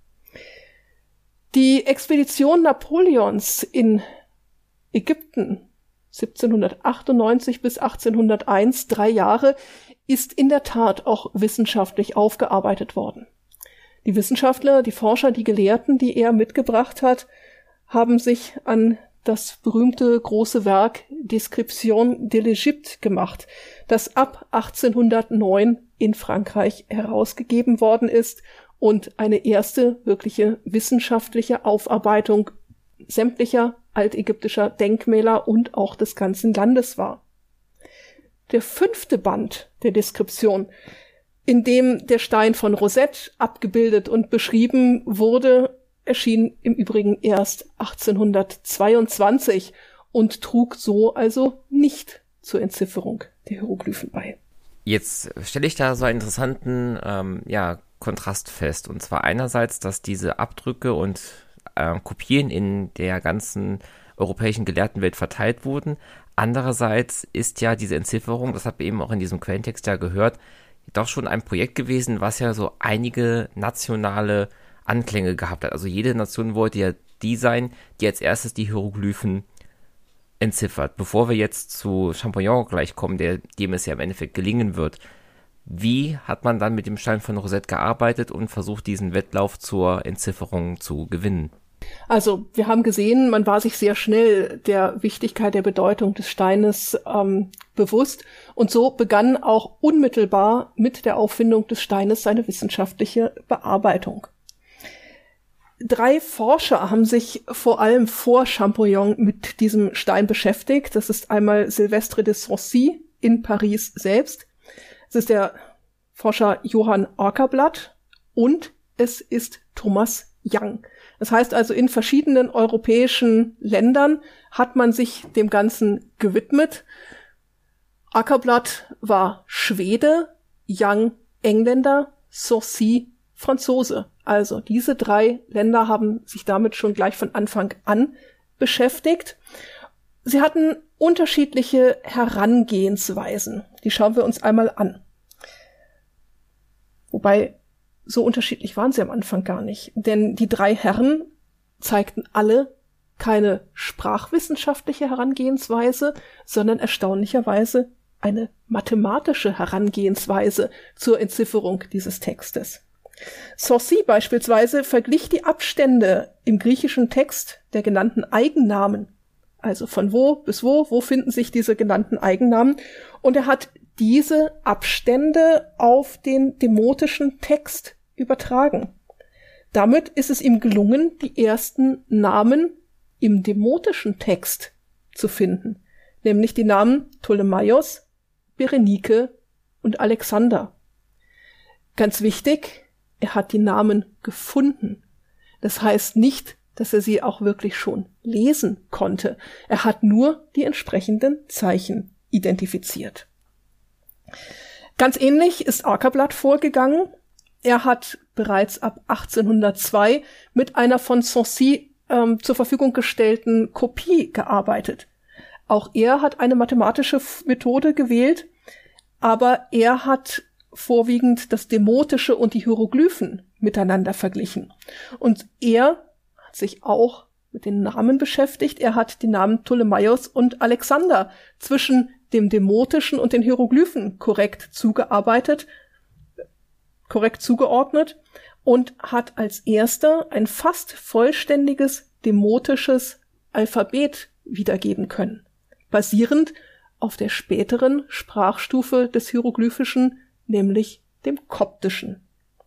Die Expedition Napoleons in Ägypten siebzehnhundertachtundneunzig bis achtzehnhunderteins, drei Jahre, ist in der Tat auch wissenschaftlich aufgearbeitet worden. Die Wissenschaftler, die Forscher, die Gelehrten, die er mitgebracht hat, haben sich an das berühmte große Werk Description de l'Égypte gemacht, das ab achtzehnhundertneun in Frankreich herausgegeben worden ist und eine erste wirkliche wissenschaftliche Aufarbeitung sämtlicher altägyptischer Denkmäler und auch des ganzen Landes war. Der fünfte Band der Deskription, in dem der Stein von Rosette abgebildet und beschrieben wurde, erschien im Übrigen erst achtzehnhundertzweiundzwanzig und trug so also nicht zur Entzifferung der Hieroglyphen bei. Jetzt stelle ich da so einen interessanten ähm, ja, Kontrast fest. Und zwar einerseits, dass diese Abdrücke und äh, Kopien in der ganzen europäischen Gelehrtenwelt verteilt wurden. Andererseits ist ja diese Entzifferung, das hat man eben auch in diesem Quellentext ja gehört, doch schon ein Projekt gewesen, was ja so einige nationale Anklänge gehabt hat. Also jede Nation wollte ja die sein, die als erstes die Hieroglyphen entziffert. Bevor wir jetzt zu Champollion gleich kommen, der, dem es ja im Endeffekt gelingen wird, wie hat man dann mit dem Stein von Rosette gearbeitet und versucht, diesen Wettlauf zur Entzifferung zu gewinnen? Also wir haben gesehen, man war sich sehr schnell der Wichtigkeit, der Bedeutung des Steines ähm, bewusst, und so begann auch unmittelbar mit der Auffindung des Steines seine wissenschaftliche Bearbeitung. Drei Forscher haben sich vor allem vor Champollion mit diesem Stein beschäftigt. Das ist einmal Sylvestre de Sancy in Paris selbst, es ist der Forscher Johann Åkerblad und es ist Thomas Young. Das heißt also, in verschiedenen europäischen Ländern hat man sich dem Ganzen gewidmet. Åkerblad war Schwede, Young Engländer, Sancy Franzose. Also diese drei Länder haben sich damit schon gleich von Anfang an beschäftigt. Sie hatten unterschiedliche Herangehensweisen. Die schauen wir uns einmal an. Wobei, so unterschiedlich waren sie am Anfang gar nicht. Denn die drei Herren zeigten alle keine sprachwissenschaftliche Herangehensweise, sondern erstaunlicherweise eine mathematische Herangehensweise zur Entzifferung dieses Textes. Sancy beispielsweise verglich die Abstände im griechischen Text der genannten Eigennamen, Also von wo bis wo, wo finden sich diese genannten Eigennamen? Und er hat diese Abstände auf den demotischen Text übertragen. Damit ist es ihm gelungen, die ersten Namen im demotischen Text zu finden, nämlich die Namen Ptolemaios, Berenike und Alexander. Ganz wichtig, er hat die Namen gefunden. Das heißt nicht, dass er sie auch wirklich schon lesen konnte. Er hat nur die entsprechenden Zeichen identifiziert. Ganz ähnlich ist Arkerblatt vorgegangen. Er hat bereits ab achtzehnhundertzwei mit einer von Sancy ähm, zur Verfügung gestellten Kopie gearbeitet. Auch er hat eine mathematische Methode gewählt, aber er hat vorwiegend das Demotische und die Hieroglyphen miteinander verglichen. Und er hat sich auch mit den Namen beschäftigt. Er hat die Namen Ptolemaios und Alexander zwischen dem Demotischen und den Hieroglyphen korrekt zugearbeitet, korrekt zugeordnet und hat als erster ein fast vollständiges demotisches Alphabet wiedergeben können, basierend auf der späteren Sprachstufe des Hieroglyphischen, nämlich dem Koptischen.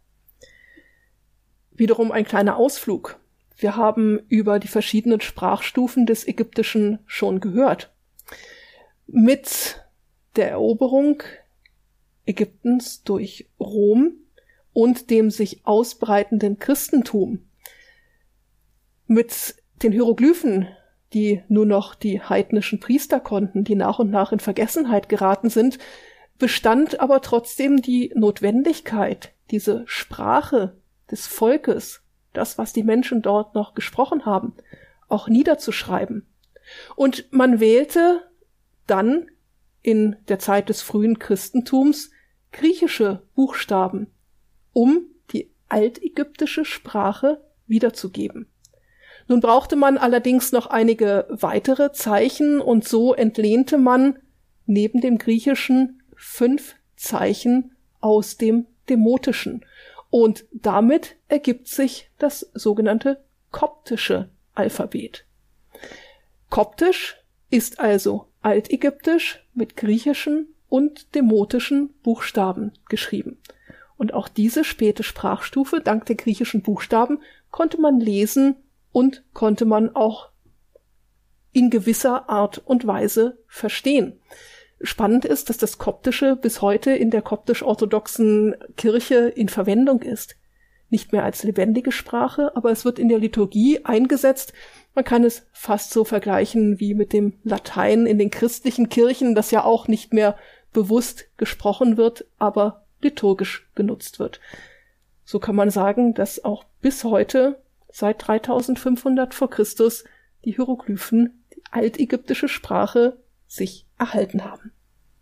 Wiederum ein kleiner Ausflug. Wir haben über die verschiedenen Sprachstufen des Ägyptischen schon gehört. Mit der Eroberung Ägyptens durch Rom und dem sich ausbreitenden Christentum, mit den Hieroglyphen, die nur noch die heidnischen Priester konnten, die nach und nach in Vergessenheit geraten sind, bestand aber trotzdem die Notwendigkeit, diese Sprache des Volkes, das, was die Menschen dort noch gesprochen haben, auch niederzuschreiben. Und man wählte dann in der Zeit des frühen Christentums griechische Buchstaben, um die altägyptische Sprache wiederzugeben. Nun brauchte man allerdings noch einige weitere Zeichen und so entlehnte man neben dem Griechischen fünf Zeichen aus dem Demotischen. Und damit ergibt sich das sogenannte koptische Alphabet. Koptisch ist also altägyptisch mit griechischen und demotischen Buchstaben geschrieben. Und auch diese späte Sprachstufe, dank der griechischen Buchstaben, konnte man lesen und konnte man auch in gewisser Art und Weise verstehen. Spannend ist, dass das Koptische bis heute in der koptisch-orthodoxen Kirche in Verwendung ist. Nicht mehr als lebendige Sprache, aber es wird in der Liturgie eingesetzt. Man kann es fast so vergleichen wie mit dem Latein in den christlichen Kirchen, das ja auch nicht mehr bewusst gesprochen wird, aber liturgisch genutzt wird. So kann man sagen, dass auch bis heute, seit dreitausendfünfhundert vor Christus, die Hieroglyphen, die altägyptische Sprache, sich erhalten haben.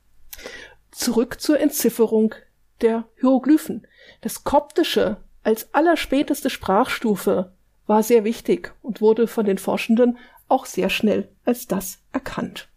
Zurück zur Entzifferung der Hieroglyphen. Das Koptische als allerspäteste Sprachstufe war sehr wichtig und wurde von den Forschenden auch sehr schnell als das erkannt.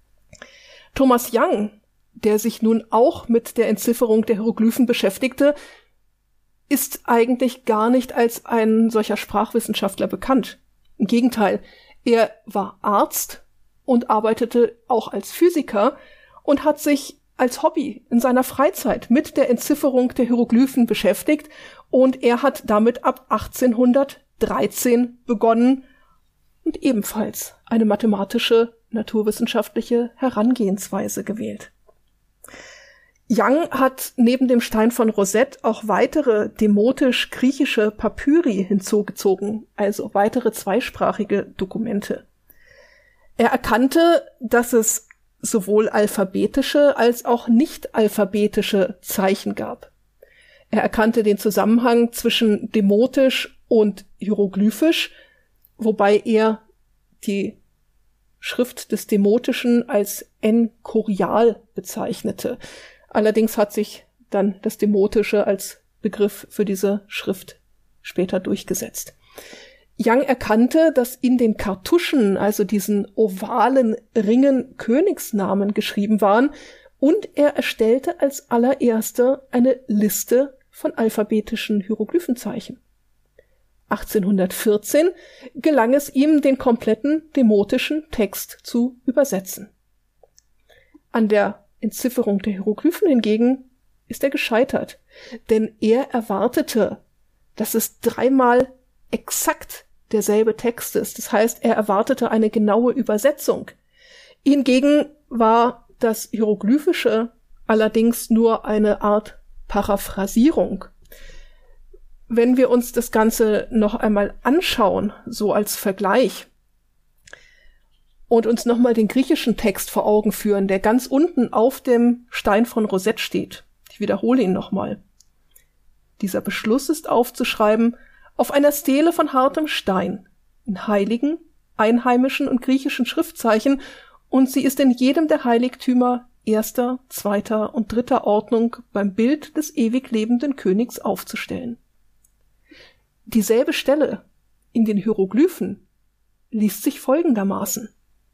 Thomas Young, der sich nun auch mit der Entzifferung der Hieroglyphen beschäftigte, ist eigentlich gar nicht als ein solcher Sprachwissenschaftler bekannt. Im Gegenteil, er war Arzt und arbeitete auch als Physiker und hat sich als Hobby in seiner Freizeit mit der Entzifferung der Hieroglyphen beschäftigt und er hat damit ab achtzehnhundertdreizehn begonnen und ebenfalls eine mathematische, naturwissenschaftliche Herangehensweise gewählt. Young hat neben dem Stein von Rosette auch weitere demotisch-griechische Papyri hinzugezogen, also weitere zweisprachige Dokumente. Er erkannte, dass es sowohl alphabetische als auch nicht alphabetische Zeichen gab. Er erkannte den Zusammenhang zwischen demotisch und hieroglyphisch, wobei er die Schrift des Demotischen als enchorial bezeichnete. Allerdings hat sich dann das Demotische als Begriff für diese Schrift später durchgesetzt. Young erkannte, dass in den Kartuschen, also diesen ovalen Ringen, Königsnamen geschrieben waren und er erstellte als allererster eine Liste von alphabetischen Hieroglyphenzeichen. achtzehnhundertvierzehn gelang es ihm, den kompletten demotischen Text zu übersetzen. An der Entzifferung der Hieroglyphen hingegen ist er gescheitert, denn er erwartete, dass es dreimal exakt derselbe Text ist. Das heißt, er erwartete eine genaue Übersetzung. Hingegen war das Hieroglyphische allerdings nur eine Art Paraphrasierung. Wenn wir uns das Ganze noch einmal anschauen, so als Vergleich, und uns nochmal den griechischen Text vor Augen führen, der ganz unten auf dem Stein von Rosette steht. Ich wiederhole ihn nochmal. Dieser Beschluss ist aufzuschreiben auf einer Stele von hartem Stein, in heiligen, einheimischen und griechischen Schriftzeichen, und sie ist in jedem der Heiligtümer erster, zweiter und dritter Ordnung beim Bild des ewig lebenden Königs aufzustellen. Dieselbe Stelle in den Hieroglyphen liest sich folgendermaßen: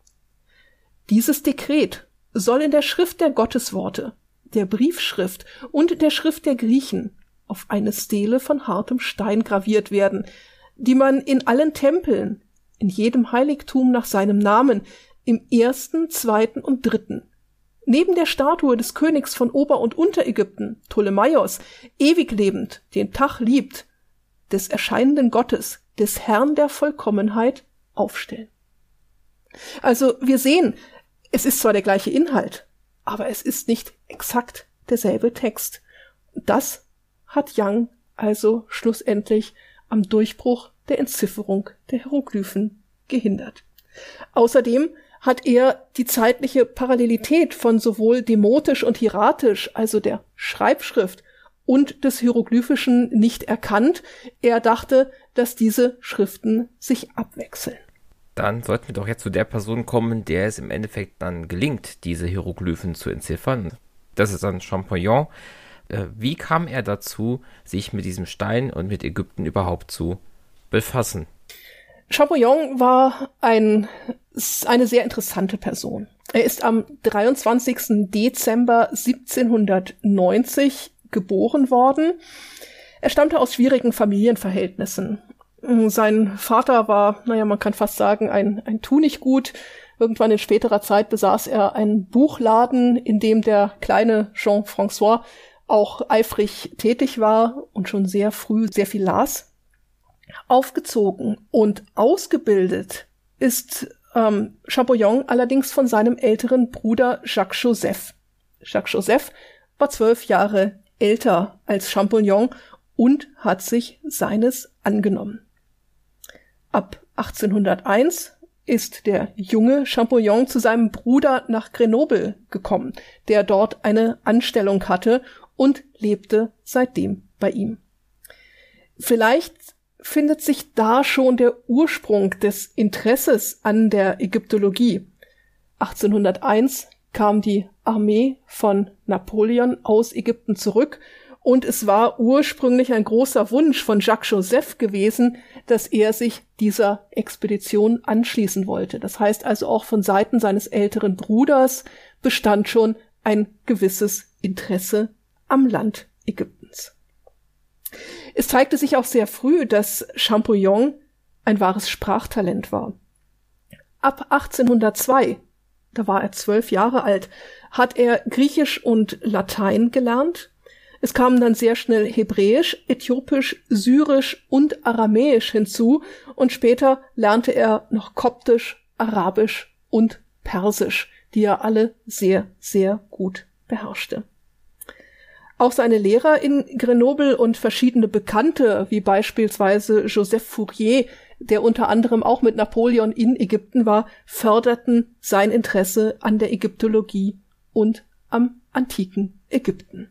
Dieses Dekret soll in der Schrift der Gottesworte, der Briefschrift und der Schrift der Griechen auf eine Stele von hartem Stein graviert werden, die man in allen Tempeln, in jedem Heiligtum nach seinem Namen, im ersten, zweiten und dritten, neben der Statue des Königs von Ober- und Unterägypten, Ptolemaios, ewig lebend, den Tag liebt, des erscheinenden Gottes, des Herrn der Vollkommenheit, aufstellen. Also wir sehen, es ist zwar der gleiche Inhalt, aber es ist nicht exakt derselbe Text. Das hat Young also schlussendlich am Durchbruch der Entzifferung der Hieroglyphen gehindert. Außerdem hat er die zeitliche Parallelität von sowohl demotisch und hieratisch, also der Schreibschrift, und des Hieroglyphischen nicht erkannt. Er dachte, dass diese Schriften sich abwechseln. Dann sollten wir doch jetzt zu der Person kommen, der es im Endeffekt dann gelingt, diese Hieroglyphen zu entziffern. Das ist dann Champollion. Wie kam er dazu, sich mit diesem Stein und mit Ägypten überhaupt zu befassen? Champollion war ein, eine sehr interessante Person. Er ist am dreiundzwanzigsten Dezember siebzehnhundertneunzig geboren worden. Er stammte aus schwierigen Familienverhältnissen. Sein Vater war, naja, man kann fast sagen, ein, ein Tunichtgut. Irgendwann in späterer Zeit besaß er einen Buchladen, in dem der kleine Jean-François auch eifrig tätig war und schon sehr früh sehr viel las. Aufgezogen und ausgebildet ist ähm, Champollion allerdings von seinem älteren Bruder Jacques Joseph. Jacques Joseph war zwölf Jahre älter als Champollion und hat sich seines angenommen. Ab achtzehnhunderteins ist der junge Champollion zu seinem Bruder nach Grenoble gekommen, der dort eine Anstellung hatte, und lebte seitdem bei ihm. Vielleicht findet sich da schon der Ursprung des Interesses an der Ägyptologie. achtzehnhunderteins kam die Armee von Napoleon aus Ägypten zurück, und es war ursprünglich ein großer Wunsch von Jacques Joseph gewesen, dass er sich dieser Expedition anschließen wollte. Das heißt also, auch von Seiten seines älteren Bruders bestand schon ein gewisses Interesse am Land Ägyptens. Es zeigte sich auch sehr früh, dass Champollion ein wahres Sprachtalent war. Ab achtzehnhundertzwei, da war er zwölf Jahre alt, hat er Griechisch und Latein gelernt. Es kamen dann sehr schnell Hebräisch, Äthiopisch, Syrisch und Aramäisch hinzu, und später lernte er noch Koptisch, Arabisch und Persisch, die er alle sehr, sehr gut beherrschte. Auch seine Lehrer in Grenoble und verschiedene Bekannte, wie beispielsweise Joseph Fourier, der unter anderem auch mit Napoleon in Ägypten war, förderten sein Interesse an der Ägyptologie und am antiken Ägypten.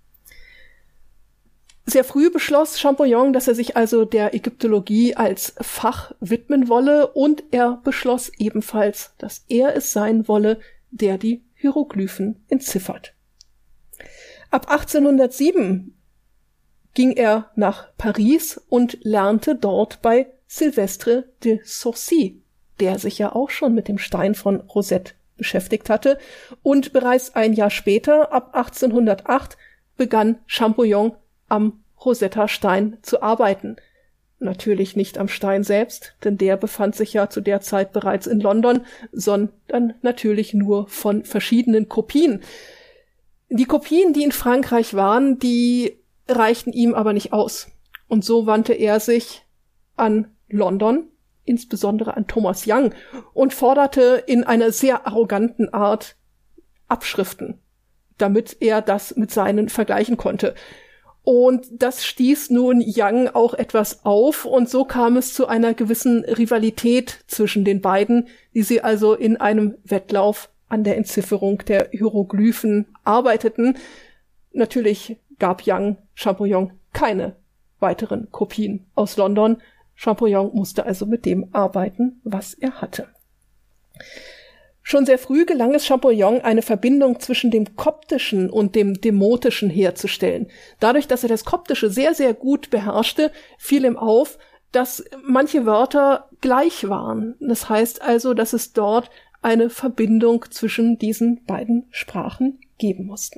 Sehr früh beschloss Champollion, dass er sich also der Ägyptologie als Fach widmen wolle, und er beschloss ebenfalls, dass er es sein wolle, der die Hieroglyphen entziffert. Ab achtzehnhundertsieben ging er nach Paris und lernte dort bei Silvestre de Saussure, der sich ja auch schon mit dem Stein von Rosette beschäftigt hatte, und bereits ein Jahr später, ab achtzehnhundertacht, begann Champollion am Rosetta Stein zu arbeiten. Natürlich nicht am Stein selbst, denn der befand sich ja zu der Zeit bereits in London, sondern natürlich nur von verschiedenen Kopien. Die Kopien, die in Frankreich waren, die reichten ihm aber nicht aus. Und so wandte er sich an London, insbesondere an Thomas Young, und forderte in einer sehr arroganten Art Abschriften, damit er das mit seinen vergleichen konnte. Und das stieß nun Young auch etwas auf, und so kam es zu einer gewissen Rivalität zwischen den beiden, die sie also in einem Wettlauf an der Entzifferung der Hieroglyphen arbeiteten. Natürlich gab Young Champollion keine weiteren Kopien aus London. Champollion musste also mit dem arbeiten, was er hatte. Schon sehr früh gelang es Champollion, eine Verbindung zwischen dem Koptischen und dem Demotischen herzustellen. Dadurch, dass er das Koptische sehr, sehr gut beherrschte, fiel ihm auf, dass manche Wörter gleich waren. Das heißt also, dass es dort eine Verbindung zwischen diesen beiden Sprachen geben musste.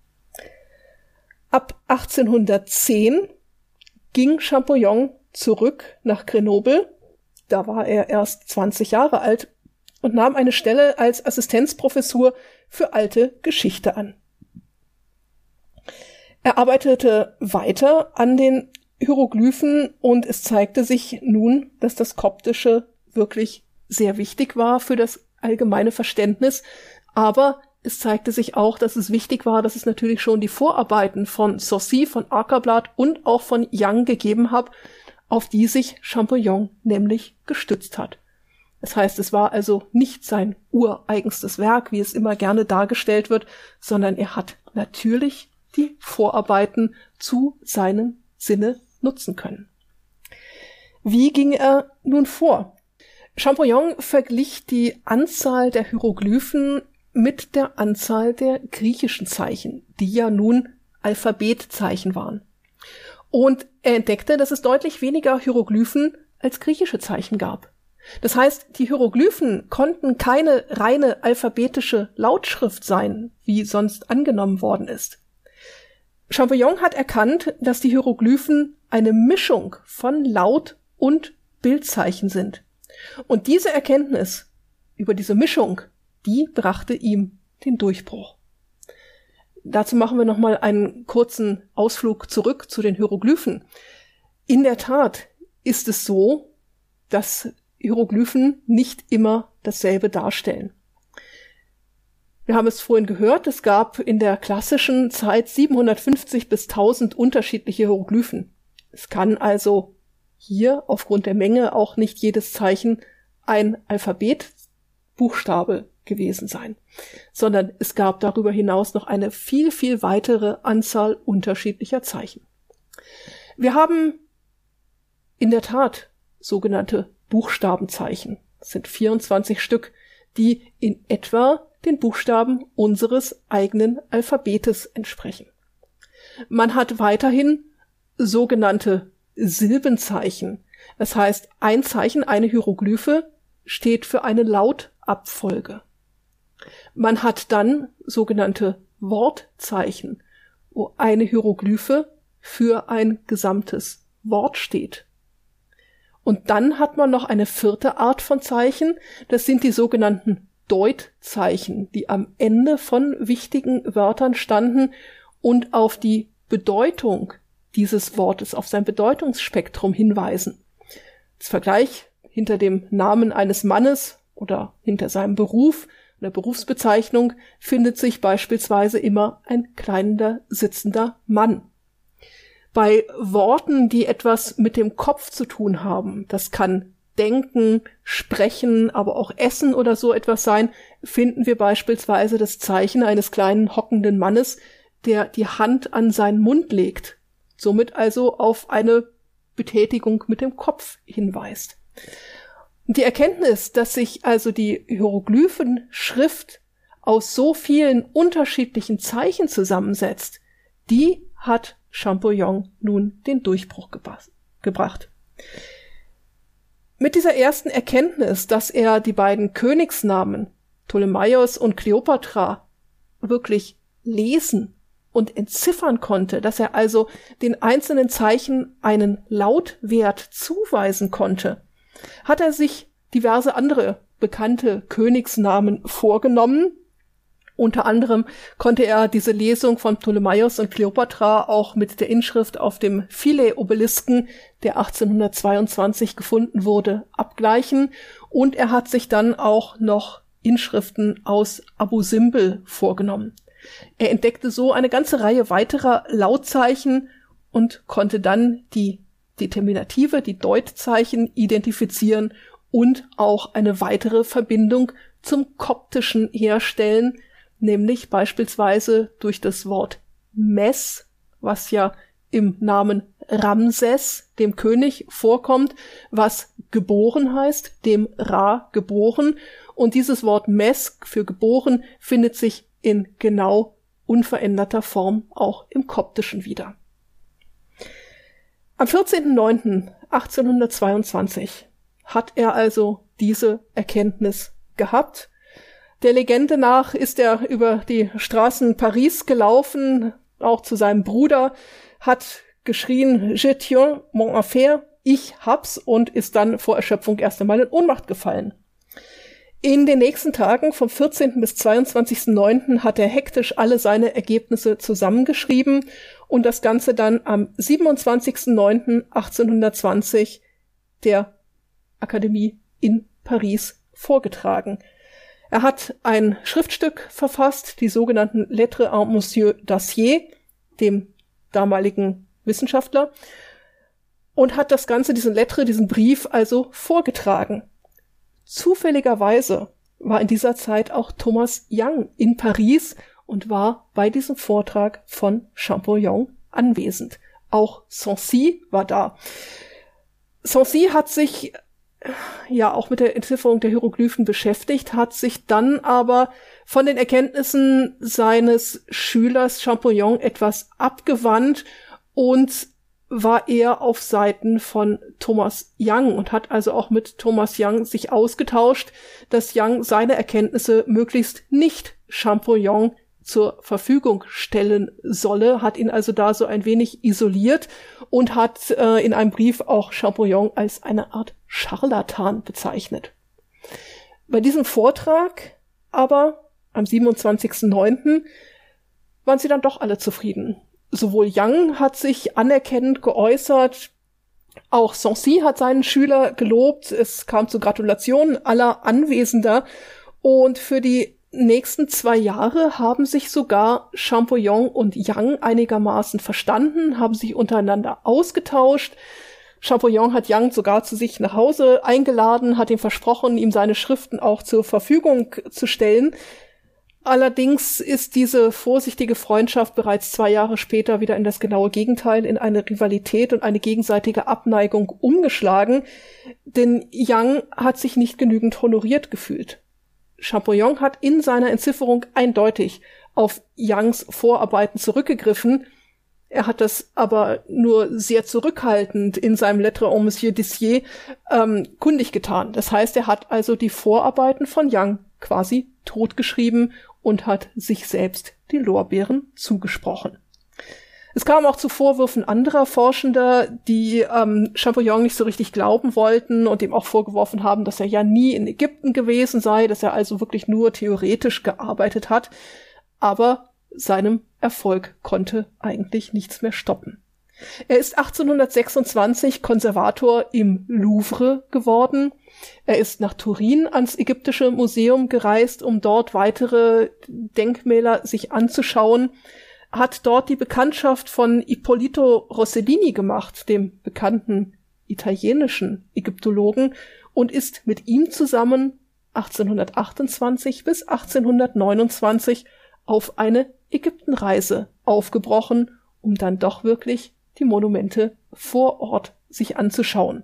Ab achtzehnhundertzehn ging Champollion zurück nach Grenoble. Da war er erst zwanzig Jahre alt und nahm eine Stelle als Assistenzprofessur für alte Geschichte an. Er arbeitete weiter an den Hieroglyphen und es zeigte sich nun, dass das Koptische wirklich sehr wichtig war für das allgemeine Verständnis, aber es zeigte sich auch, dass es wichtig war, dass es natürlich schon die Vorarbeiten von Saussure, von Ackerblatt und auch von Young gegeben hat, auf die sich Champollion nämlich gestützt hat. Das heißt, es war also nicht sein ureigenstes Werk, wie es immer gerne dargestellt wird, sondern er hat natürlich die Vorarbeiten zu seinem Sinne nutzen können. Wie ging er nun vor? Champollion verglich die Anzahl der Hieroglyphen mit der Anzahl der griechischen Zeichen, die ja nun Alphabetzeichen waren. Und er entdeckte, dass es deutlich weniger Hieroglyphen als griechische Zeichen gab. Das heißt, die Hieroglyphen konnten keine reine alphabetische Lautschrift sein, wie sonst angenommen worden ist. Champollion hat erkannt, dass die Hieroglyphen eine Mischung von Laut- und Bildzeichen sind. Und diese Erkenntnis über diese Mischung, die brachte ihm den Durchbruch. Dazu machen wir nochmal einen kurzen Ausflug zurück zu den Hieroglyphen. In der Tat ist es so, dass Hieroglyphen nicht immer dasselbe darstellen. Wir haben es vorhin gehört, es gab in der klassischen Zeit siebenhundertfünfzig bis tausend unterschiedliche Hieroglyphen. Es kann also hier aufgrund der Menge auch nicht jedes Zeichen ein Alphabetbuchstabe gewesen sein, sondern es gab darüber hinaus noch eine viel, viel weitere Anzahl unterschiedlicher Zeichen. Wir haben in der Tat sogenannte Buchstabenzeichen. Das sind vierundzwanzig Stück, die in etwa den Buchstaben unseres eigenen Alphabetes entsprechen. Man hat weiterhin sogenannte Silbenzeichen. Das heißt, ein Zeichen, eine Hieroglyphe, steht für eine Lautabfolge. Man hat dann sogenannte Wortzeichen, wo eine Hieroglyphe für ein gesamtes Wort steht. Und dann hat man noch eine vierte Art von Zeichen, das sind die sogenannten Deutzeichen, die am Ende von wichtigen Wörtern standen und auf die Bedeutung dieses Wortes, auf sein Bedeutungsspektrum hinweisen. Als Vergleich: hinter dem Namen eines Mannes oder hinter seinem Beruf oder Berufsbezeichnung findet sich beispielsweise immer ein kleiner sitzender Mann. Bei Worten, die etwas mit dem Kopf zu tun haben, das kann Denken, Sprechen, aber auch Essen oder so etwas sein, finden wir beispielsweise das Zeichen eines kleinen hockenden Mannes, der die Hand an seinen Mund legt, somit also auf eine Betätigung mit dem Kopf hinweist. Die Erkenntnis, dass sich also die Hieroglyphenschrift aus so vielen unterschiedlichen Zeichen zusammensetzt, die hat Champollion nun den Durchbruch geba- gebracht. Mit dieser ersten Erkenntnis, dass er die beiden Königsnamen Ptolemaios und Kleopatra wirklich lesen und entziffern konnte, dass er also den einzelnen Zeichen einen Lautwert zuweisen konnte, hat er sich diverse andere bekannte Königsnamen vorgenommen. Unter anderem konnte er diese Lesung von Ptolemaios und Kleopatra auch mit der Inschrift auf dem Philae-Obelisken, der achtzehnhundertzweiundzwanzig gefunden wurde, abgleichen. Und er hat sich dann auch noch Inschriften aus Abu Simbel vorgenommen. Er entdeckte so eine ganze Reihe weiterer Lautzeichen und konnte dann die Determinative, die Deutzeichen identifizieren und auch eine weitere Verbindung zum Koptischen herstellen, nämlich beispielsweise durch das Wort Mes, was ja im Namen Ramses, dem König, vorkommt, was geboren heißt, dem Ra geboren. Und dieses Wort Mes für geboren findet sich in genau unveränderter Form auch im Koptischen wieder. Am vierzehnten neunten achtzehnhundertzweiundzwanzig hat er also diese Erkenntnis gehabt. Der Legende nach ist er über die Straßen Paris gelaufen, auch zu seinem Bruder, hat geschrien, Je tiens mon affaire, ich hab's, und ist dann vor Erschöpfung erst einmal in Ohnmacht gefallen. In den nächsten Tagen vom vierzehnten bis zweiundzwanzigsten neunten hat er hektisch alle seine Ergebnisse zusammengeschrieben und das Ganze dann am siebenundzwanzigsten neunten achtzehnhundertzwanzig der Akademie in Paris vorgetragen. Er hat ein Schriftstück verfasst, die sogenannten Lettres à Monsieur Dacier, dem damaligen Wissenschaftler, und hat das Ganze, diesen Lettre, diesen Brief also vorgetragen. Zufälligerweise war in dieser Zeit auch Thomas Young in Paris und war bei diesem Vortrag von Champollion anwesend. Auch Sancy war da. Sancy hat sich ja auch mit der Entzifferung der Hieroglyphen beschäftigt, hat sich dann aber von den Erkenntnissen seines Schülers Champollion etwas abgewandt und war eher auf Seiten von Thomas Young und hat also auch mit Thomas Young sich ausgetauscht, dass Young seine Erkenntnisse möglichst nicht Champollion zur Verfügung stellen solle, hat ihn also da so ein wenig isoliert und hat äh, in einem Brief auch Champollion als eine Art Scharlatan bezeichnet. Bei diesem Vortrag aber am siebenundzwanzigsten neunten waren sie dann doch alle zufrieden. Sowohl Young hat sich anerkennend geäußert, auch Sancy hat seinen Schüler gelobt, es kam zu Gratulationen aller Anwesender und für die nächsten zwei Jahre haben sich sogar Champollion und Young einigermaßen verstanden, haben sich untereinander ausgetauscht. Champollion hat Young sogar zu sich nach Hause eingeladen, hat ihm versprochen, ihm seine Schriften auch zur Verfügung zu stellen. Allerdings ist diese vorsichtige Freundschaft bereits zwei Jahre später wieder in das genaue Gegenteil, in eine Rivalität und eine gegenseitige Abneigung umgeschlagen, denn Young hat sich nicht genügend honoriert gefühlt. Champollion hat in seiner Entzifferung eindeutig auf Youngs Vorarbeiten zurückgegriffen. Er hat das aber nur sehr zurückhaltend in seinem Lettre à Monsieur Dacier ähm, kundig getan. Das heißt, er hat also die Vorarbeiten von Young quasi totgeschrieben und hat sich selbst die Lorbeeren zugesprochen. Es kam auch zu Vorwürfen anderer Forschender, die ähm, Champollion nicht so richtig glauben wollten und ihm auch vorgeworfen haben, dass er ja nie in Ägypten gewesen sei, dass er also wirklich nur theoretisch gearbeitet hat. Aber seinem Erfolg konnte eigentlich nichts mehr stoppen. Er ist achtzehnhundertsechsundzwanzig Konservator im Louvre geworden. Er ist nach Turin ans Ägyptische Museum gereist, um dort weitere Denkmäler sich anzuschauen, hat dort die Bekanntschaft von Ippolito Rossellini gemacht, dem bekannten italienischen Ägyptologen, und ist mit ihm zusammen achtzehnhundertachtundzwanzig bis achtzehnhundertneunundzwanzig auf eine Ägyptenreise aufgebrochen, um dann doch wirklich die Monumente vor Ort sich anzuschauen.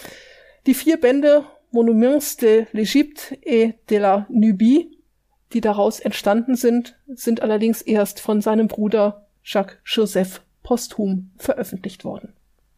Die vier Bände Monuments de l'Égypte et de la Nubie, die daraus entstanden sind, sind allerdings erst von seinem Bruder Jacques Joseph posthum veröffentlicht worden.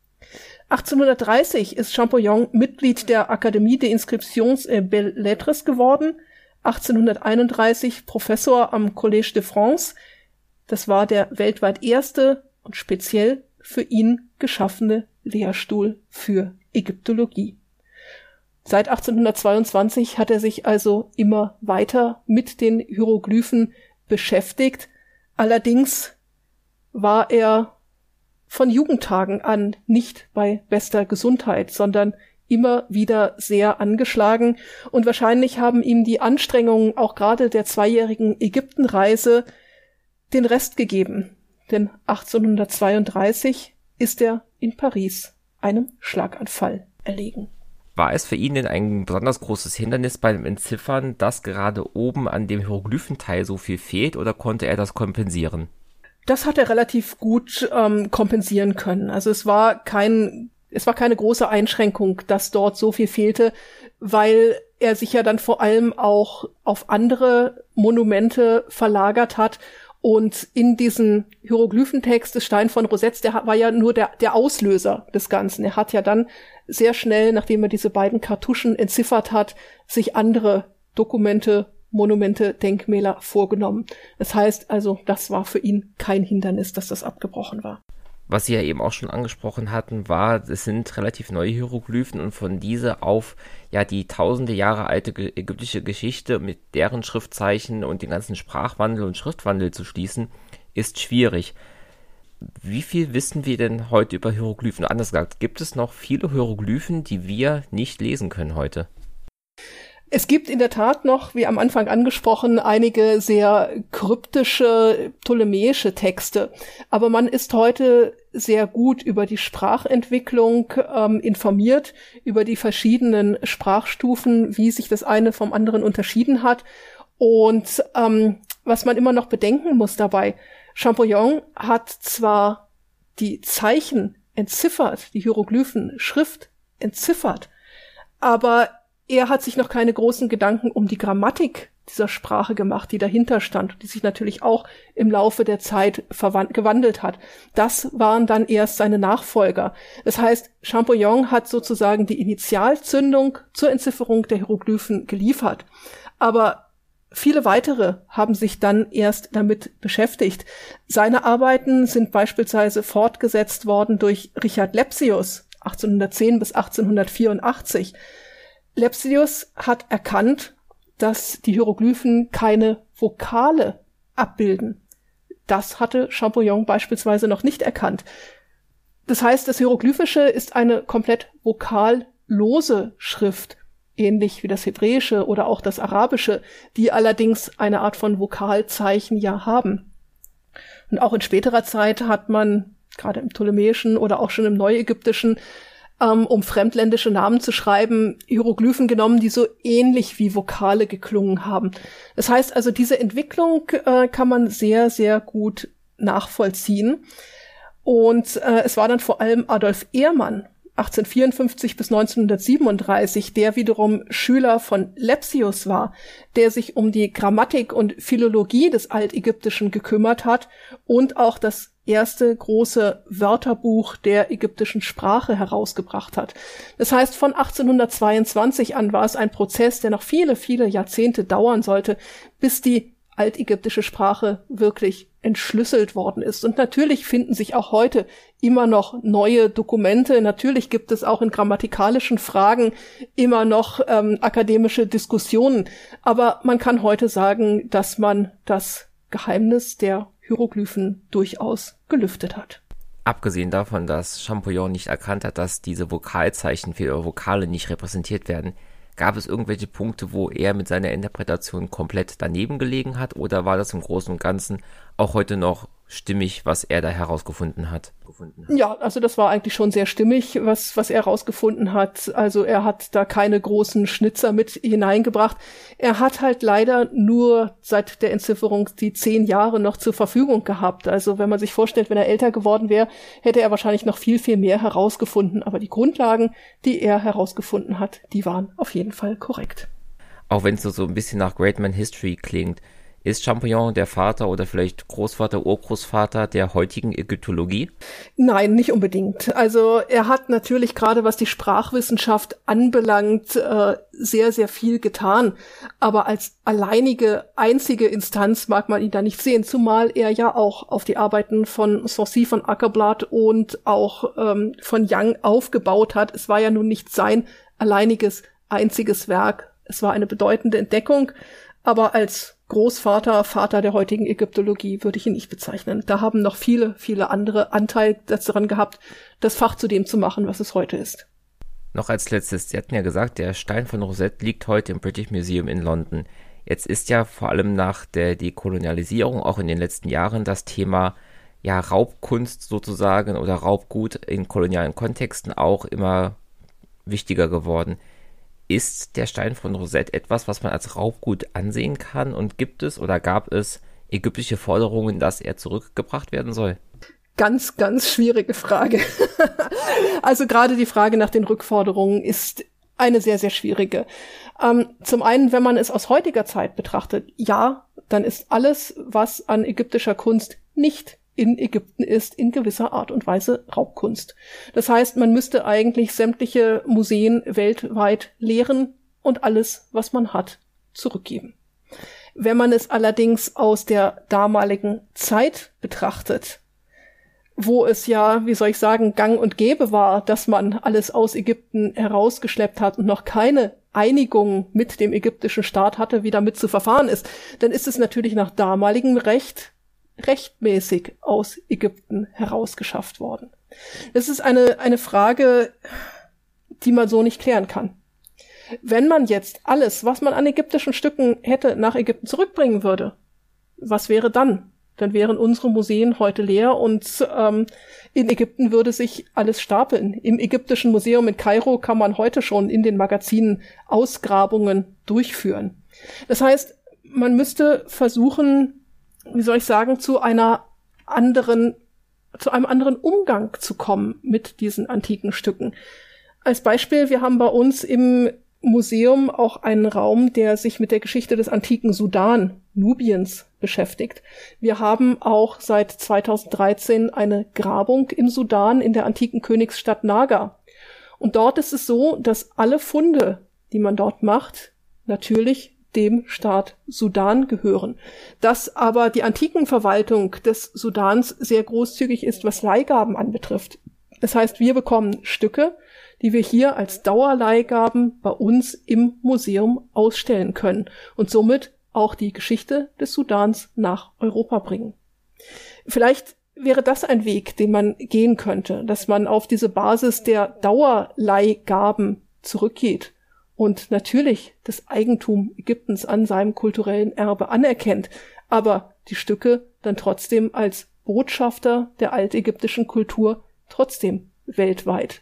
achtzehnhundertdreißig ist Champollion Mitglied der Académie des Inscriptions et Belles-Lettres geworden, achtzehnhunderteinunddreißig Professor am Collège de France. Das war der weltweit erste und speziell für ihn geschaffene Lehrstuhl für Ägyptologie. Seit achtzehnhundertzweiundzwanzig hat er sich also immer weiter mit den Hieroglyphen beschäftigt. Allerdings war er von Jugendtagen an nicht bei bester Gesundheit, sondern immer wieder sehr angeschlagen. Und wahrscheinlich haben ihm die Anstrengungen auch gerade der zweijährigen Ägyptenreise den Rest gegeben. Denn achtzehnhundertzweiunddreißig ist er in Paris einem Schlaganfall erlegen. War es für ihn denn ein besonders großes Hindernis beim Entziffern, dass gerade oben an dem Hieroglyphenteil so viel fehlt, oder konnte er das kompensieren? Das hat er relativ gut ähm, kompensieren können. Also es war kein, es war keine große Einschränkung, dass dort so viel fehlte, weil er sich ja dann vor allem auch auf andere Monumente verlagert hat. Und in diesem Hieroglyphentext des Stein von Rosette, der war ja nur der, der Auslöser des Ganzen. Er hat ja dann sehr schnell, nachdem er diese beiden Kartuschen entziffert hat, sich andere Dokumente, Monumente, Denkmäler vorgenommen. Das heißt also, das war für ihn kein Hindernis, dass das abgebrochen war. Was Sie ja eben auch schon angesprochen hatten, war, es sind relativ neue Hieroglyphen, und von dieser auf ja die tausende Jahre alte ge- ägyptische Geschichte mit deren Schriftzeichen und den ganzen Sprachwandel und Schriftwandel zu schließen, ist schwierig. Wie viel wissen wir denn heute über Hieroglyphen? Anders gesagt, gibt es noch viele Hieroglyphen, die wir nicht lesen können heute? Es gibt in der Tat noch, wie am Anfang angesprochen, einige sehr kryptische, ptolemäische Texte. Aber man ist heute sehr gut über die Sprachentwicklung ähm, informiert, über die verschiedenen Sprachstufen, wie sich das eine vom anderen unterschieden hat. Und ähm, was man immer noch bedenken muss dabei, Champollion hat zwar die Zeichen entziffert, die Hieroglyphen, Schrift entziffert, aber er hat sich noch keine großen Gedanken um die Grammatik dieser Sprache gemacht, die dahinter stand, die sich natürlich auch im Laufe der Zeit verwand- gewandelt hat. Das waren dann erst seine Nachfolger. Das heißt, Champollion hat sozusagen die Initialzündung zur Entzifferung der Hieroglyphen geliefert. Aber viele weitere haben sich dann erst damit beschäftigt. Seine Arbeiten sind beispielsweise fortgesetzt worden durch Richard Lepsius, achtzehnhundertzehn bis achtzehnhundertvierundachtzig. Lepsius hat erkannt, dass die Hieroglyphen keine Vokale abbilden. Das hatte Champollion beispielsweise noch nicht erkannt. Das heißt, das Hieroglyphische ist eine komplett vokallose Schrift, ähnlich wie das Hebräische oder auch das Arabische, die allerdings eine Art von Vokalzeichen ja haben. Und auch in späterer Zeit hat man, gerade im Ptolemäischen oder auch schon im Neuägyptischen, um fremdländische Namen zu schreiben, Hieroglyphen genommen, die so ähnlich wie Vokale geklungen haben. Das heißt also, diese Entwicklung äh, kann man sehr, sehr gut nachvollziehen. Und äh, es war dann vor allem Adolf Ehrmann, achtzehnhundertvierundfünfzig bis neunzehnhundertsiebenunddreißig, der wiederum Schüler von Lepsius war, der sich um die Grammatik und Philologie des Altägyptischen gekümmert hat und auch das erste große Wörterbuch der ägyptischen Sprache herausgebracht hat. Das heißt, von achtzehnhundertzweiundzwanzig an war es ein Prozess, der noch viele, viele Jahrzehnte dauern sollte, bis die altägyptische Sprache wirklich entschlüsselt worden ist. Und natürlich finden sich auch heute immer noch neue Dokumente. Natürlich gibt es auch in grammatikalischen Fragen immer noch ähm, akademische Diskussionen. Aber man kann heute sagen, dass man das Geheimnis der Hieroglyphen durchaus gelüftet hat. Abgesehen davon, dass Champollion nicht erkannt hat, dass diese Vokalzeichen für Vokale nicht repräsentiert werden, gab es irgendwelche Punkte, wo er mit seiner Interpretation komplett daneben gelegen hat, oder war das im Großen und Ganzen auch heute noch stimmig, was er da herausgefunden hat? Ja, also das war eigentlich schon sehr stimmig, was was er herausgefunden hat. Also er hat da keine großen Schnitzer mit hineingebracht. Er hat halt leider nur seit der Entzifferung die zehn Jahre noch zur Verfügung gehabt. Also wenn man sich vorstellt, wenn er älter geworden wäre, hätte er wahrscheinlich noch viel, viel mehr herausgefunden. Aber die Grundlagen, die er herausgefunden hat, die waren auf jeden Fall korrekt. Auch wenn es so, so ein bisschen nach Great Man History klingt, Ist Champollion der Vater oder vielleicht Großvater, Urgroßvater der heutigen Ägyptologie? Nein, nicht unbedingt. Also er hat natürlich gerade, was die Sprachwissenschaft anbelangt, äh, sehr, sehr viel getan. Aber als alleinige, einzige Instanz mag man ihn da nicht sehen, zumal er ja auch auf die Arbeiten von Sancy von Ackerblatt und auch ähm, von Young aufgebaut hat. Es war ja nun nicht sein alleiniges, einziges Werk. Es war eine bedeutende Entdeckung, aber als Großvater, Vater der heutigen Ägyptologie würde ich ihn nicht bezeichnen. Da haben noch viele, viele andere Anteil daran gehabt, das Fach zu dem zu machen, was es heute ist. Noch als letztes, Sie hatten ja gesagt, der Stein von Rosette liegt heute im British Museum in London. Jetzt ist ja vor allem nach der Dekolonialisierung auch in den letzten Jahren das Thema ja Raubkunst sozusagen oder Raubgut in kolonialen Kontexten auch immer wichtiger geworden. Ist der Stein von Rosette etwas, was man als Raubgut ansehen kann, und gibt es oder gab es ägyptische Forderungen, dass er zurückgebracht werden soll? Ganz, ganz schwierige Frage. Also gerade die Frage nach den Rückforderungen ist eine sehr, sehr schwierige. Ähm, zum einen, wenn man es aus heutiger Zeit betrachtet, ja, dann ist alles, was an ägyptischer Kunst nicht in Ägypten ist, in gewisser Art und Weise Raubkunst. Das heißt, man müsste eigentlich sämtliche Museen weltweit leeren und alles, was man hat, zurückgeben. Wenn man es allerdings aus der damaligen Zeit betrachtet, wo es ja, wie soll ich sagen, gang und gäbe war, dass man alles aus Ägypten herausgeschleppt hat und noch keine Einigung mit dem ägyptischen Staat hatte, wie damit zu verfahren ist, dann ist es natürlich nach damaligem Recht rechtmäßig aus Ägypten herausgeschafft worden. Das ist eine, eine Frage, die man so nicht klären kann. Wenn man jetzt alles, was man an ägyptischen Stücken hätte, nach Ägypten zurückbringen würde, was wäre dann? Dann wären unsere Museen heute leer und ähm, in Ägypten würde sich alles stapeln. Im Ägyptischen Museum in Kairo kann man heute schon in den Magazinen Ausgrabungen durchführen. Das heißt, man müsste versuchen, wie soll ich sagen, zu einer anderen, zu einem anderen Umgang zu kommen mit diesen antiken Stücken. Als Beispiel, wir haben bei uns im Museum auch einen Raum, der sich mit der Geschichte des antiken Sudan, Nubiens, beschäftigt. Wir haben auch seit zweitausenddreizehn eine Grabung im Sudan in der antiken Königsstadt Naga. Und dort ist es so, dass alle Funde, die man dort macht, natürlich dem Staat Sudan gehören. Dass aber die Antikenverwaltung des Sudans sehr großzügig ist, was Leihgaben anbetrifft. Das heißt, wir bekommen Stücke, die wir hier als Dauerleihgaben bei uns im Museum ausstellen können und somit auch die Geschichte des Sudans nach Europa bringen. Vielleicht wäre das ein Weg, den man gehen könnte, dass man auf diese Basis der Dauerleihgaben zurückgeht und natürlich das Eigentum Ägyptens an seinem kulturellen Erbe anerkennt, aber die Stücke dann trotzdem als Botschafter der altägyptischen Kultur trotzdem weltweit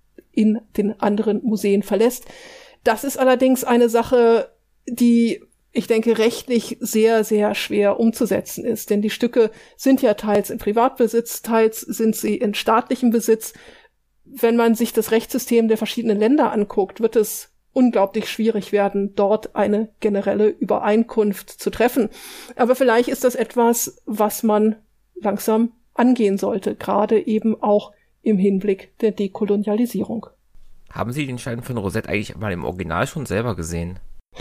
in den anderen Museen verlässt. Das ist allerdings eine Sache, die, ich denke, rechtlich sehr, sehr schwer umzusetzen ist. Denn die Stücke sind ja teils in Privatbesitz, teils sind sie in staatlichem Besitz. Wenn man sich das Rechtssystem der verschiedenen Länder anguckt, wird es unglaublich schwierig werden, dort eine generelle Übereinkunft zu treffen. Aber vielleicht ist das etwas, was man langsam angehen sollte, gerade eben auch im Hinblick der Dekolonialisierung. Haben Sie den Stein von Rosette eigentlich mal im Original schon selber gesehen?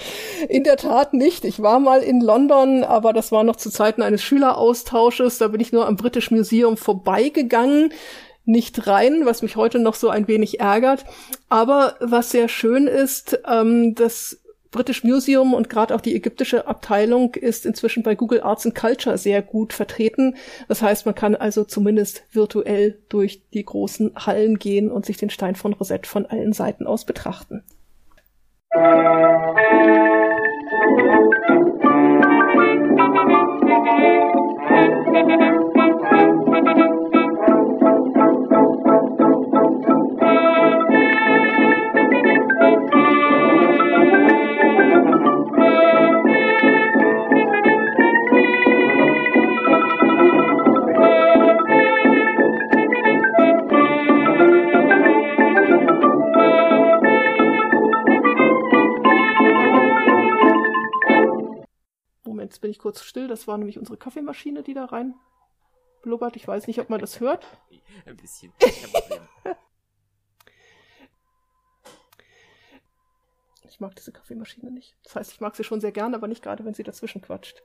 In der Tat nicht. Ich war mal in London, aber das war noch zu Zeiten eines Schüleraustausches. Da bin ich nur am British Museum vorbeigegangen, nicht rein, was mich heute noch so ein wenig ärgert. Aber was sehr schön ist, ähm, das British Museum und gerade auch die ägyptische Abteilung ist inzwischen bei Google Arts and Culture sehr gut vertreten. Das heißt, man kann also zumindest virtuell durch die großen Hallen gehen und sich den Stein von Rosette von allen Seiten aus betrachten. Jetzt bin ich kurz still. Das war nämlich unsere Kaffeemaschine, die da rein blubbert. Ich weiß nicht, ob man das hört. Ein bisschen. Kein Problem. Ich mag diese Kaffeemaschine nicht. Das heißt, ich mag sie schon sehr gerne, aber nicht gerade, wenn sie dazwischen quatscht.